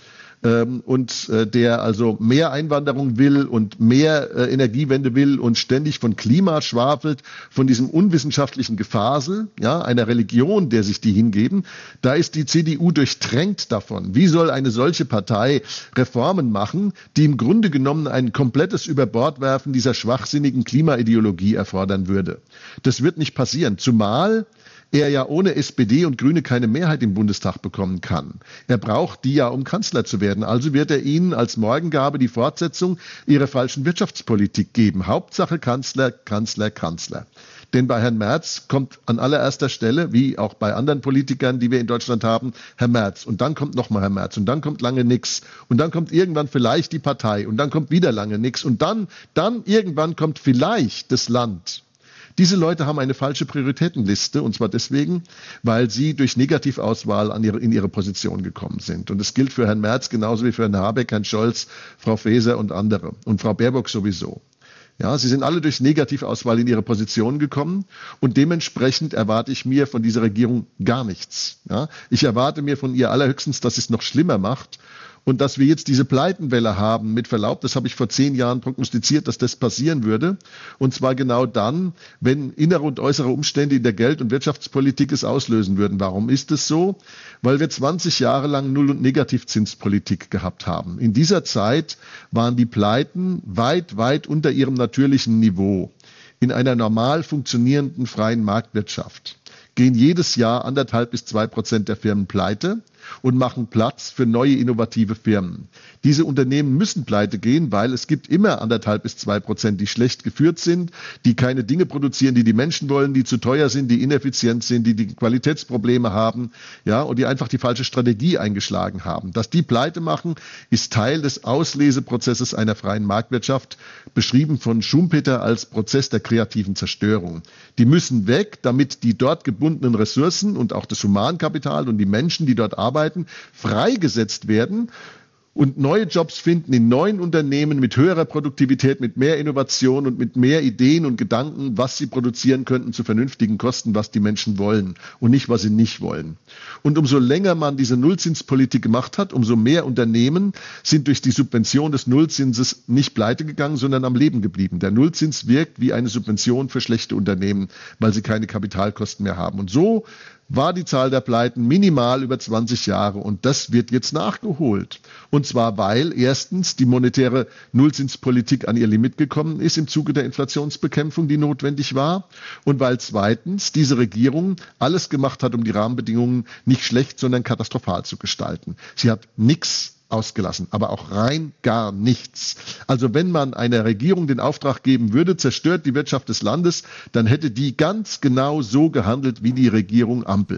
S3: der also mehr Einwanderung will und mehr Energiewende will und ständig von Klima schwafelt, von diesem unwissenschaftlichen Gefasel, ja, einer Religion, der sich die hingeben, da ist die CDU durchtränkt davon. Wie soll eine solche Partei Reformen machen, die im Grunde genommen ein komplettes Überbordwerfen dieser schwachsinnigen Klimaideologie erfordern würde? Das wird nicht passieren, zumal er ja ohne SPD und Grüne keine Mehrheit im Bundestag bekommen kann. Er braucht die ja, um Kanzler zu werden. Also wird er ihnen als Morgengabe die Fortsetzung ihrer falschen Wirtschaftspolitik geben. Hauptsache Kanzler, Kanzler, Kanzler. Denn bei Herrn Merz kommt an allererster Stelle, wie auch bei anderen Politikern, die wir in Deutschland haben, Herr Merz. Und dann kommt nochmal Herr Merz. Und dann kommt lange nichts. Und dann kommt irgendwann vielleicht die Partei. Und dann kommt wieder lange nichts. Und dann irgendwann kommt vielleicht das Land. Diese Leute haben eine falsche Prioritätenliste, und zwar deswegen, weil sie durch Negativauswahl in ihre Position gekommen sind. Und das gilt für Herrn Merz genauso wie für Herrn Habeck, Herrn Scholz, Frau Faeser und andere. Und Frau Baerbock sowieso. Ja, sie sind alle durch Negativauswahl in ihre Position gekommen und dementsprechend erwarte ich mir von dieser Regierung gar nichts. Ja, ich erwarte mir von ihr allerhöchstens, dass sie es noch schlimmer macht. Und dass wir jetzt diese Pleitenwelle haben, mit Verlaub, das habe ich vor 10 Jahren prognostiziert, dass das passieren würde. Und zwar genau dann, wenn innere und äußere Umstände in der Geld- und Wirtschaftspolitik es auslösen würden. Warum ist es so? Weil wir 20 Jahre lang Null- und Negativzinspolitik gehabt haben. In dieser Zeit waren die Pleiten weit, weit unter ihrem natürlichen Niveau. In einer normal funktionierenden freien Marktwirtschaft gehen jedes Jahr 1,5-2% der Firmen pleite und machen Platz für neue innovative Firmen. Diese Unternehmen müssen pleite gehen, weil es gibt immer 1,5-2%, die schlecht geführt sind, die keine Dinge produzieren, die die Menschen wollen, die zu teuer sind, die ineffizient sind, die Qualitätsprobleme haben, ja, und die einfach die falsche Strategie eingeschlagen haben. Dass die pleite machen, ist Teil des Ausleseprozesses einer freien Marktwirtschaft, beschrieben von Schumpeter als Prozess der kreativen Zerstörung. Die müssen weg, damit die dort gebundenen Ressourcen und auch das Humankapital und die Menschen, die dort arbeiten, freigesetzt werden und neue Jobs finden in neuen Unternehmen mit höherer Produktivität, mit mehr Innovation und mit mehr Ideen und Gedanken, was sie produzieren könnten zu vernünftigen Kosten, was die Menschen wollen und nicht, was sie nicht wollen. Und umso länger man diese Nullzinspolitik gemacht hat, umso mehr Unternehmen sind durch die Subvention des Nullzinses nicht pleite gegangen, sondern am Leben geblieben. Der Nullzins wirkt wie eine Subvention für schlechte Unternehmen, weil sie keine Kapitalkosten mehr haben. Und so war die Zahl der Pleiten minimal über 20 Jahre und das wird jetzt nachgeholt. Und zwar, weil erstens die monetäre Nullzinspolitik an ihr Limit gekommen ist im Zuge der Inflationsbekämpfung, die notwendig war, und weil zweitens diese Regierung alles gemacht hat, um die Rahmenbedingungen nicht schlecht, sondern katastrophal zu gestalten. Sie hat nichts ausgelassen, aber auch rein gar nichts. Also wenn man einer Regierung den Auftrag geben würde, zerstört die Wirtschaft des Landes, dann hätte die ganz genau so gehandelt wie die Regierung Ampel.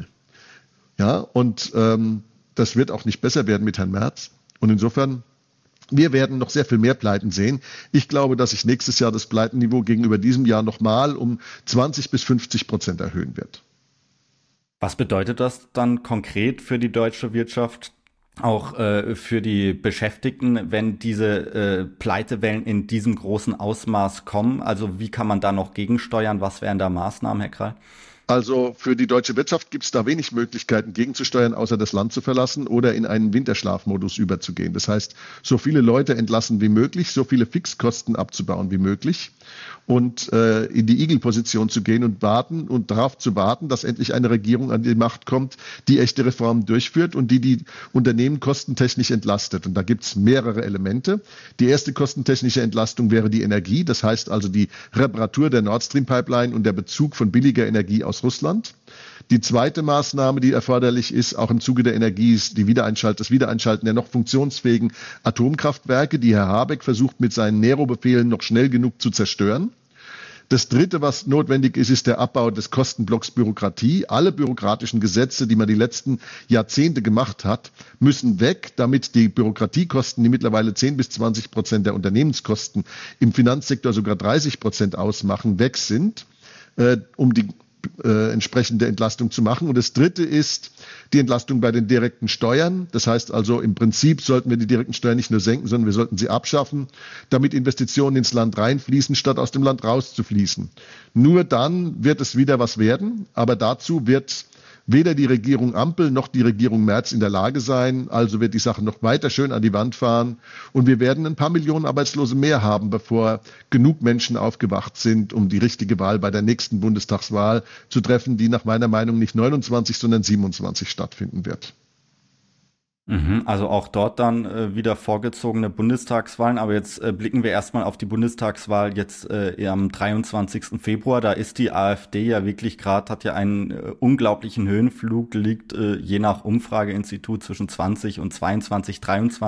S3: Ja, und das wird auch nicht besser werden mit Herrn Merz. Und insofern, wir werden noch sehr viel mehr Pleiten sehen. Ich glaube, dass sich nächstes Jahr das Pleitenniveau gegenüber diesem Jahr nochmal um 20-50% erhöhen wird.
S1: Was bedeutet das dann konkret für die deutsche Wirtschaft? Auch für die Beschäftigten, wenn diese Pleitewellen in diesem großen Ausmaß kommen? Also wie kann man da noch gegensteuern? Was wären da Maßnahmen, Herr Krall?
S3: Also für die deutsche Wirtschaft gibt es da wenig Möglichkeiten gegenzusteuern, außer das Land zu verlassen oder in einen Winterschlafmodus überzugehen. Das heißt, so viele Leute entlassen wie möglich, so viele Fixkosten abzubauen wie möglich und in die Igelposition zu gehen und darauf zu warten, dass endlich eine Regierung an die Macht kommt, die echte Reformen durchführt und die Unternehmen kostentechnisch entlastet. Und da gibt es mehrere Elemente. Die erste kostentechnische Entlastung wäre die Energie, das heißt also die Reparatur der Nord Stream Pipeline und der Bezug von billiger Energie aus Russland. Die zweite Maßnahme, die erforderlich ist, auch im Zuge der Energie, ist das Wiedereinschalten der noch funktionsfähigen Atomkraftwerke, die Herr Habeck versucht mit seinen Nero-Befehlen noch schnell genug zu zerstören. Das dritte, was notwendig ist, ist der Abbau des Kostenblocks Bürokratie. Alle bürokratischen Gesetze, die man die letzten Jahrzehnte gemacht hat, müssen weg, damit die Bürokratiekosten, die mittlerweile 10-20% der Unternehmenskosten im Finanzsektor sogar 30% ausmachen, weg sind, um die entsprechende Entlastung zu machen. Und das dritte ist die Entlastung bei den direkten Steuern. Das heißt also, im Prinzip sollten wir die direkten Steuern nicht nur senken, sondern wir sollten sie abschaffen, damit Investitionen ins Land reinfließen, statt aus dem Land rauszufließen. Nur dann wird es wieder was werden, aber dazu wird weder die Regierung Ampel noch die Regierung Merz in der Lage sein. Also wird die Sache noch weiter schön an die Wand fahren. Und wir werden ein paar Millionen Arbeitslose mehr haben, bevor genug Menschen aufgewacht sind, um die richtige Wahl bei der nächsten Bundestagswahl zu treffen, die nach meiner Meinung nicht 29, sondern 27 stattfinden wird.
S1: Also auch dort dann wieder vorgezogene Bundestagswahlen. Aber jetzt blicken wir erstmal auf die Bundestagswahl jetzt am 23. Februar. Da ist die AfD ja wirklich gerade, hat ja einen unglaublichen Höhenflug, liegt je nach Umfrageinstitut zwischen 20 und 22,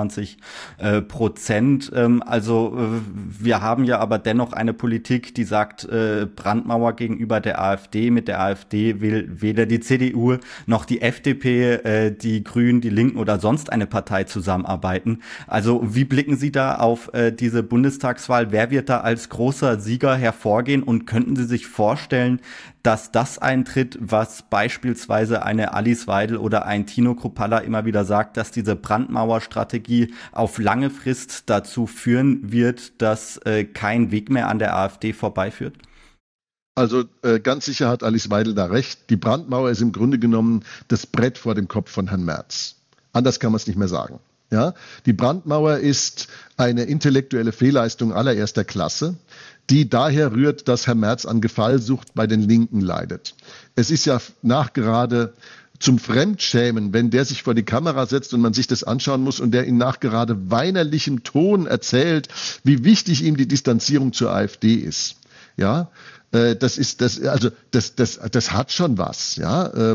S1: 23%. Wir haben ja aber dennoch eine Politik, die sagt, Brandmauer gegenüber der AfD. Mit der AfD will weder die CDU noch die FDP, die Grünen, die Linken oder sonst eine Partei zusammenarbeiten. Also wie blicken Sie da auf diese Bundestagswahl? Wer wird da als großer Sieger hervorgehen? Und könnten Sie sich vorstellen, dass das eintritt, was beispielsweise eine Alice Weidel oder ein Tino Kruppalla immer wieder sagt, dass diese Brandmauerstrategie auf lange Frist dazu führen wird, dass kein Weg mehr an der AfD vorbeiführt?
S3: Also ganz sicher hat Alice Weidel da recht. Die Brandmauer ist im Grunde genommen das Brett vor dem Kopf von Herrn Merz. Anders kann man es nicht mehr sagen. Ja? Die Brandmauer ist eine intellektuelle Fehlleistung allererster Klasse, die daher rührt, dass Herr Merz an Gefallsucht bei den Linken leidet. Es ist ja nachgerade zum Fremdschämen, wenn der sich vor die Kamera setzt und man sich das anschauen muss und der in nachgerade weinerlichem Ton erzählt, wie wichtig ihm die Distanzierung zur AfD ist. Ja, das hat schon was, ja.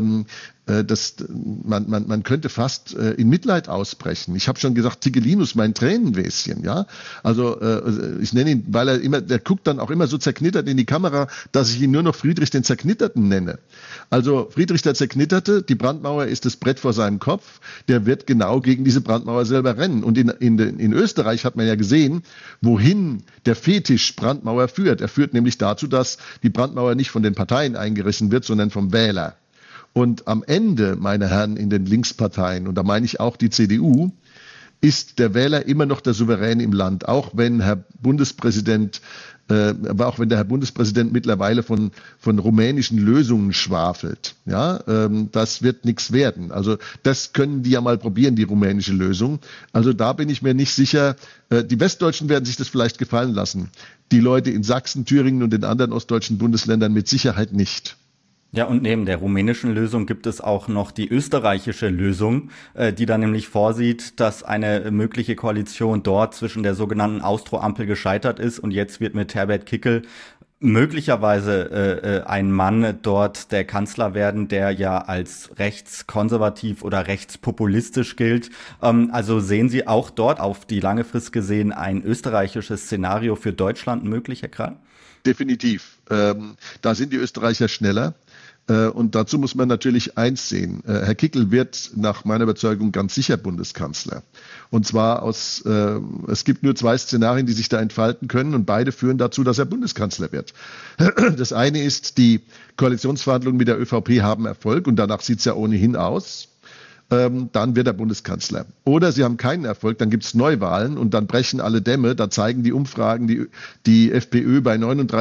S3: Man könnte fast in Mitleid ausbrechen. Ich habe schon gesagt, Tigelinus, mein Tränenwäschen, ja. Also ich nenne ihn, weil der guckt dann auch immer so zerknittert in die Kamera, dass ich ihn nur noch Friedrich den Zerknitterten nenne. Also Friedrich der Zerknitterte, die Brandmauer ist das Brett vor seinem Kopf, der wird genau gegen diese Brandmauer selber rennen. Und in Österreich hat man ja gesehen, wohin der Fetisch Brandmauer führt. Er führt nämlich dazu, dass die Brandmauer nicht von den Parteien eingerissen wird, sondern vom Wähler. Und am Ende, meine Herren in den Linksparteien, und da meine ich auch die CDU, ist der Wähler immer noch der Souverän im Land, auch wenn der Herr Bundespräsident mittlerweile von rumänischen Lösungen schwafelt. Ja, das wird nichts werden. Also das können die ja mal probieren, die rumänische Lösung. Also da bin ich mir nicht sicher. Die Westdeutschen werden sich das vielleicht gefallen lassen. Die Leute in Sachsen, Thüringen und den anderen ostdeutschen Bundesländern mit Sicherheit nicht.
S1: Ja, und neben der rumänischen Lösung gibt es auch noch die österreichische Lösung, die dann nämlich vorsieht, dass eine mögliche Koalition dort zwischen der sogenannten Austro-Ampel gescheitert ist und jetzt wird mit Herbert Kickl möglicherweise ein Mann dort der Kanzler werden, der ja als rechtskonservativ oder rechtspopulistisch gilt. Also sehen Sie auch dort auf die lange Frist gesehen ein österreichisches Szenario für Deutschland möglich, Herr Kral?
S3: Definitiv. Da sind die Österreicher schneller. Und dazu muss man natürlich eins sehen. Herr Kickl wird nach meiner Überzeugung ganz sicher Bundeskanzler. Und zwar es gibt nur zwei Szenarien, die sich da entfalten können und beide führen dazu, dass er Bundeskanzler wird. Das eine ist, die Koalitionsverhandlungen mit der ÖVP haben Erfolg und danach sieht es ja ohnehin aus. Dann wird er Bundeskanzler. Oder sie haben keinen Erfolg, dann gibt es Neuwahlen und dann brechen alle Dämme. Da zeigen die Umfragen die FPÖ bei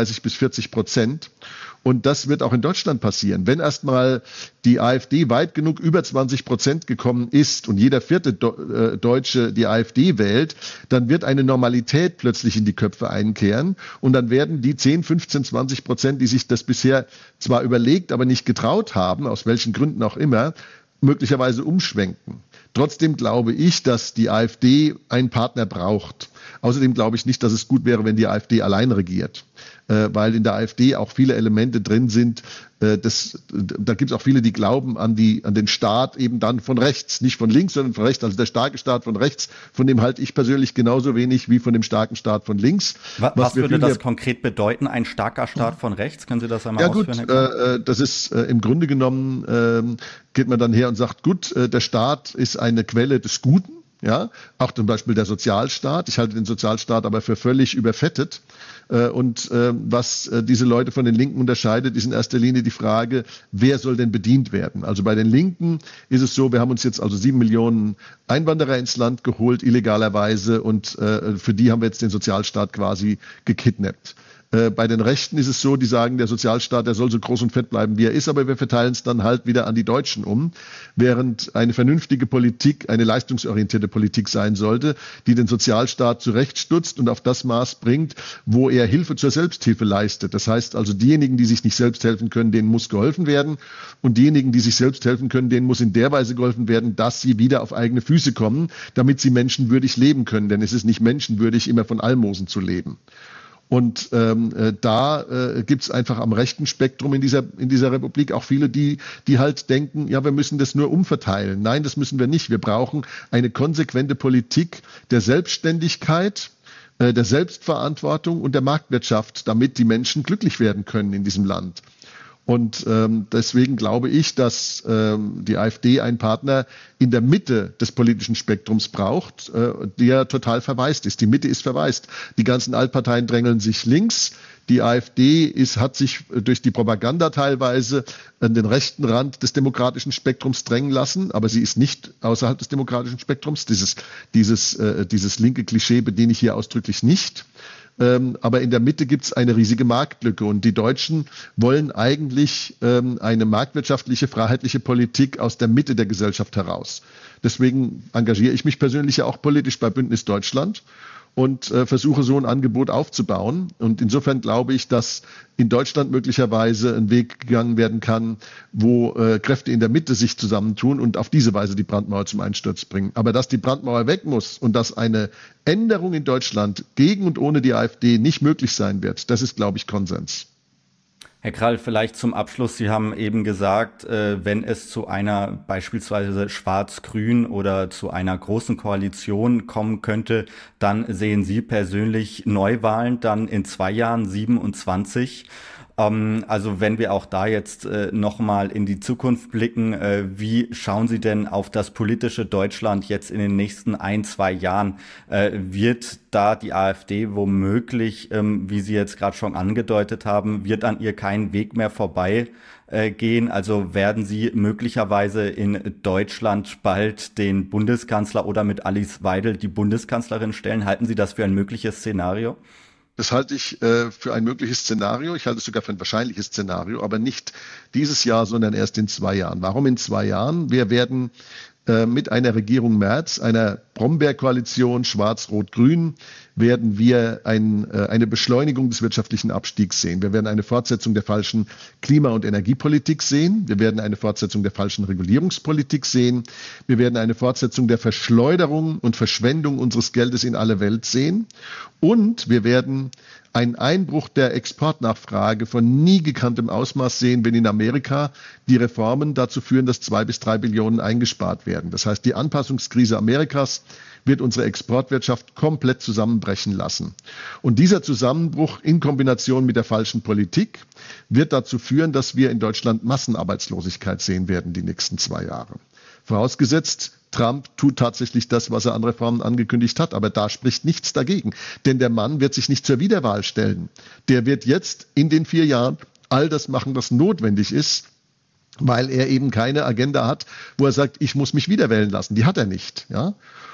S3: 39-40%. Und das wird auch in Deutschland passieren. Wenn erstmal die AfD weit genug über 20% gekommen ist und jeder vierte Deutsche die AfD wählt, dann wird eine Normalität plötzlich in die Köpfe einkehren. Und dann werden die 10, 15, 20%, die sich das bisher zwar überlegt, aber nicht getraut haben, aus welchen Gründen auch immer, möglicherweise umschwenken. Trotzdem glaube ich, dass die AfD einen Partner braucht. Außerdem glaube ich nicht, dass es gut wäre, wenn die AfD allein regiert, weil in der AfD auch viele Elemente drin sind. Da gibt es auch viele, die glauben an den Staat eben dann von rechts, nicht von links, sondern von rechts. Also der starke Staat von rechts, von dem halte ich persönlich genauso wenig wie von dem starken Staat von links.
S1: Was würde das konkret bedeuten, ein starker Staat von rechts? Können Sie das einmal ausführen?
S3: Ja gut, das ist im Grunde genommen, geht man dann her und sagt, gut, der Staat ist eine Quelle des Guten. Ja, auch zum Beispiel der Sozialstaat. Ich halte den Sozialstaat aber für völlig überfettet. Was diese Leute von den Linken unterscheidet, ist in erster Linie die Frage, wer soll denn bedient werden? Also bei den Linken ist es so, wir haben uns jetzt also 7 Millionen Einwanderer ins Land geholt, illegalerweise, und für die haben wir jetzt den Sozialstaat quasi gekidnappt. Bei den Rechten ist es so, die sagen, der Sozialstaat, der soll so groß und fett bleiben, wie er ist, aber wir verteilen es dann halt wieder an die Deutschen um, während eine vernünftige Politik, eine leistungsorientierte Politik sein sollte, die den Sozialstaat zurechtstutzt und auf das Maß bringt, wo er Hilfe zur Selbsthilfe leistet. Das heißt also, diejenigen, die sich nicht selbst helfen können, denen muss geholfen werden, und diejenigen, die sich selbst helfen können, denen muss in der Weise geholfen werden, dass sie wieder auf eigene Füße kommen, damit sie menschenwürdig leben können, denn es ist nicht menschenwürdig, immer von Almosen zu leben. Und da gibt's einfach am rechten Spektrum in dieser Republik auch viele, die halt denken, ja, wir müssen das nur umverteilen. Nein, das müssen wir nicht. Wir brauchen eine konsequente Politik der Selbstständigkeit, der Selbstverantwortung und der Marktwirtschaft, damit die Menschen glücklich werden können in diesem Land. Und deswegen glaube ich, dass die AfD einen Partner in der Mitte des politischen Spektrums braucht, der total verwaist ist. Die Mitte ist verwaist. Die ganzen Altparteien drängeln sich links. Die AfD hat sich durch die Propaganda teilweise an den rechten Rand des demokratischen Spektrums drängen lassen, aber sie ist nicht außerhalb des demokratischen Spektrums. Dieses linke Klischee bediene ich hier ausdrücklich nicht. Aber in der Mitte gibt es eine riesige Marktlücke, und die Deutschen wollen eigentlich eine marktwirtschaftliche, freiheitliche Politik aus der Mitte der Gesellschaft heraus. Deswegen engagiere ich mich persönlich ja auch politisch bei Bündnis Deutschland und versuche so ein Angebot aufzubauen. Und insofern glaube ich, dass in Deutschland möglicherweise ein Weg gegangen werden kann, wo Kräfte in der Mitte sich zusammentun und auf diese Weise die Brandmauer zum Einsturz bringen. Aber dass die Brandmauer weg muss und dass eine Änderung in Deutschland gegen und ohne die AfD nicht möglich sein wird, das ist, glaube ich, Konsens.
S1: Herr Krall, vielleicht zum Abschluss. Sie haben eben gesagt, wenn es zu einer beispielsweise Schwarz-Grün oder zu einer großen Koalition kommen könnte, dann sehen Sie persönlich Neuwahlen dann in 2 Jahren, 27. Also wenn wir auch da jetzt nochmal in die Zukunft blicken, wie schauen Sie denn auf das politische Deutschland jetzt in den nächsten 1, 2 Jahren? Wird da die AfD womöglich, wie Sie jetzt gerade schon angedeutet haben, wird an ihr kein Weg mehr vorbei gehen? Also werden Sie möglicherweise in Deutschland bald den Bundeskanzler oder mit Alice Weidel die Bundeskanzlerin stellen? Halten Sie das für ein mögliches Szenario?
S3: Das halte ich für ein mögliches Szenario. Ich halte es sogar für ein wahrscheinliches Szenario, aber nicht dieses Jahr, sondern erst in 2 Jahren. Warum in 2 Jahren? Wir werden mit einer Regierung Merz, einer Brombeerkoalition Schwarz-Rot-Grün, werden wir eine Beschleunigung des wirtschaftlichen Abstiegs sehen. Wir werden eine Fortsetzung der falschen Klima- und Energiepolitik sehen. Wir werden eine Fortsetzung der falschen Regulierungspolitik sehen. Wir werden eine Fortsetzung der Verschleuderung und Verschwendung unseres Geldes in alle Welt sehen. Und wir werden einen Einbruch der Exportnachfrage von nie gekanntem Ausmaß sehen, wenn in Amerika die Reformen dazu führen, dass 2 bis 3 Billionen eingespart werden. Das heißt, die Anpassungskrise Amerikas wird unsere Exportwirtschaft komplett zusammenbrechen lassen. Und dieser Zusammenbruch in Kombination mit der falschen Politik wird dazu führen, dass wir in Deutschland Massenarbeitslosigkeit sehen werden die nächsten 2 Jahre. Vorausgesetzt, Trump tut tatsächlich das, was er an Reformen angekündigt hat, aber da spricht nichts dagegen, denn der Mann wird sich nicht zur Wiederwahl stellen. Der wird jetzt in den 4 Jahren all das machen, was notwendig ist, weil er eben keine Agenda hat, wo er sagt, ich muss mich wiederwählen lassen. Die hat er nicht, ja.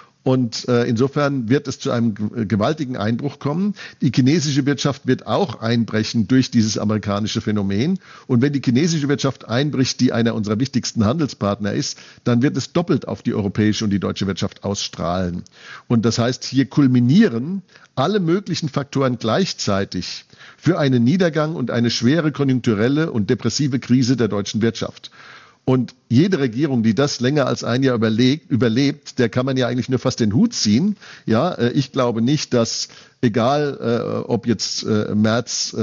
S3: Und insofern wird es zu einem gewaltigen Einbruch kommen. Die chinesische Wirtschaft wird auch einbrechen durch dieses amerikanische Phänomen. Und wenn die chinesische Wirtschaft einbricht, die einer unserer wichtigsten Handelspartner ist, dann wird es doppelt auf die europäische und die deutsche Wirtschaft ausstrahlen. Und das heißt, hier kulminieren alle möglichen Faktoren gleichzeitig für einen Niedergang und eine schwere konjunkturelle und depressive Krise der deutschen Wirtschaft. Und jede Regierung, die das länger als ein Jahr überlebt, der kann man ja eigentlich nur fast den Hut ziehen. Ja, ich glaube nicht, dass egal, ob jetzt Merz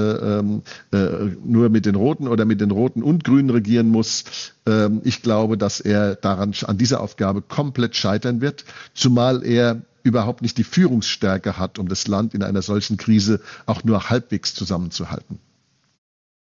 S3: nur mit den Roten oder mit den Roten und Grünen regieren muss, ich glaube, dass er an dieser Aufgabe komplett scheitern wird, zumal er überhaupt nicht die Führungsstärke hat, um das Land in einer solchen Krise auch nur halbwegs zusammenzuhalten.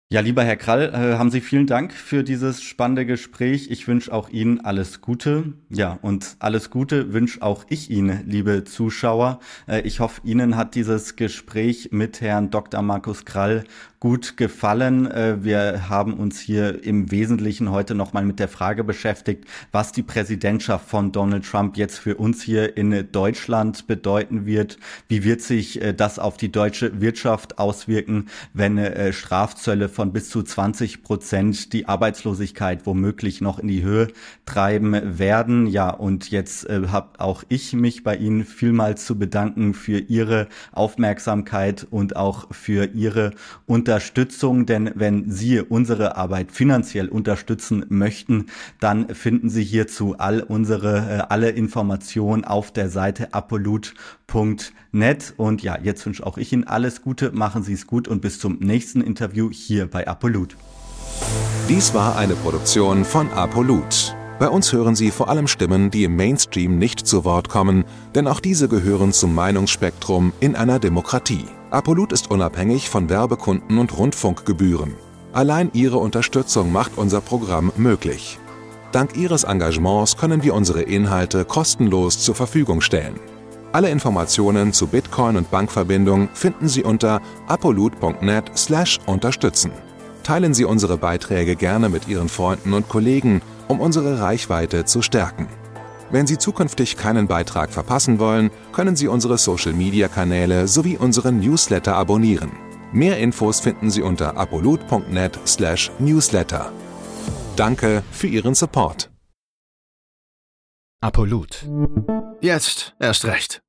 S1: Ja, lieber Herr Krall, haben Sie vielen Dank für dieses spannende Gespräch. Ich wünsche auch Ihnen alles Gute. Ja, und alles Gute wünsche auch ich Ihnen, liebe Zuschauer. Ich hoffe, Ihnen hat dieses Gespräch mit Herrn Dr. Markus Krall gut gefallen. Wir haben uns hier im Wesentlichen heute nochmal mit der Frage beschäftigt, was die Präsidentschaft von Donald Trump jetzt für uns hier in Deutschland bedeuten wird. Wie wird sich das auf die deutsche Wirtschaft auswirken, wenn Strafzölle von bis zu 20% die Arbeitslosigkeit womöglich noch in die Höhe treiben werden. Ja, und jetzt habe auch ich mich bei Ihnen vielmals zu bedanken für Ihre Aufmerksamkeit und auch für Ihre Unterstützung, denn wenn Sie unsere Arbeit finanziell unterstützen möchten, dann finden Sie hierzu alle Informationen auf der Seite apollut.net. Und ja, jetzt wünsche auch ich Ihnen alles Gute, machen Sie es gut und bis zum nächsten Interview hier bei Apollut.
S2: Dies war eine Produktion von Apollut. Bei uns hören Sie vor allem Stimmen, die im Mainstream nicht zu Wort kommen, denn auch diese gehören zum Meinungsspektrum in einer Demokratie. Apollut ist unabhängig von Werbekunden und Rundfunkgebühren. Allein Ihre Unterstützung macht unser Programm möglich. Dank Ihres Engagements können wir unsere Inhalte kostenlos zur Verfügung stellen. Alle Informationen zu Bitcoin und Bankverbindung finden Sie unter apollut.net/unterstützen. Teilen Sie unsere Beiträge gerne mit Ihren Freunden und Kollegen, um unsere Reichweite zu stärken. Wenn Sie zukünftig keinen Beitrag verpassen wollen, können Sie unsere Social-Media-Kanäle sowie unseren Newsletter abonnieren. Mehr Infos finden Sie unter apollut.net/newsletter. Danke für Ihren Support.
S4: Apollut. Jetzt erst recht.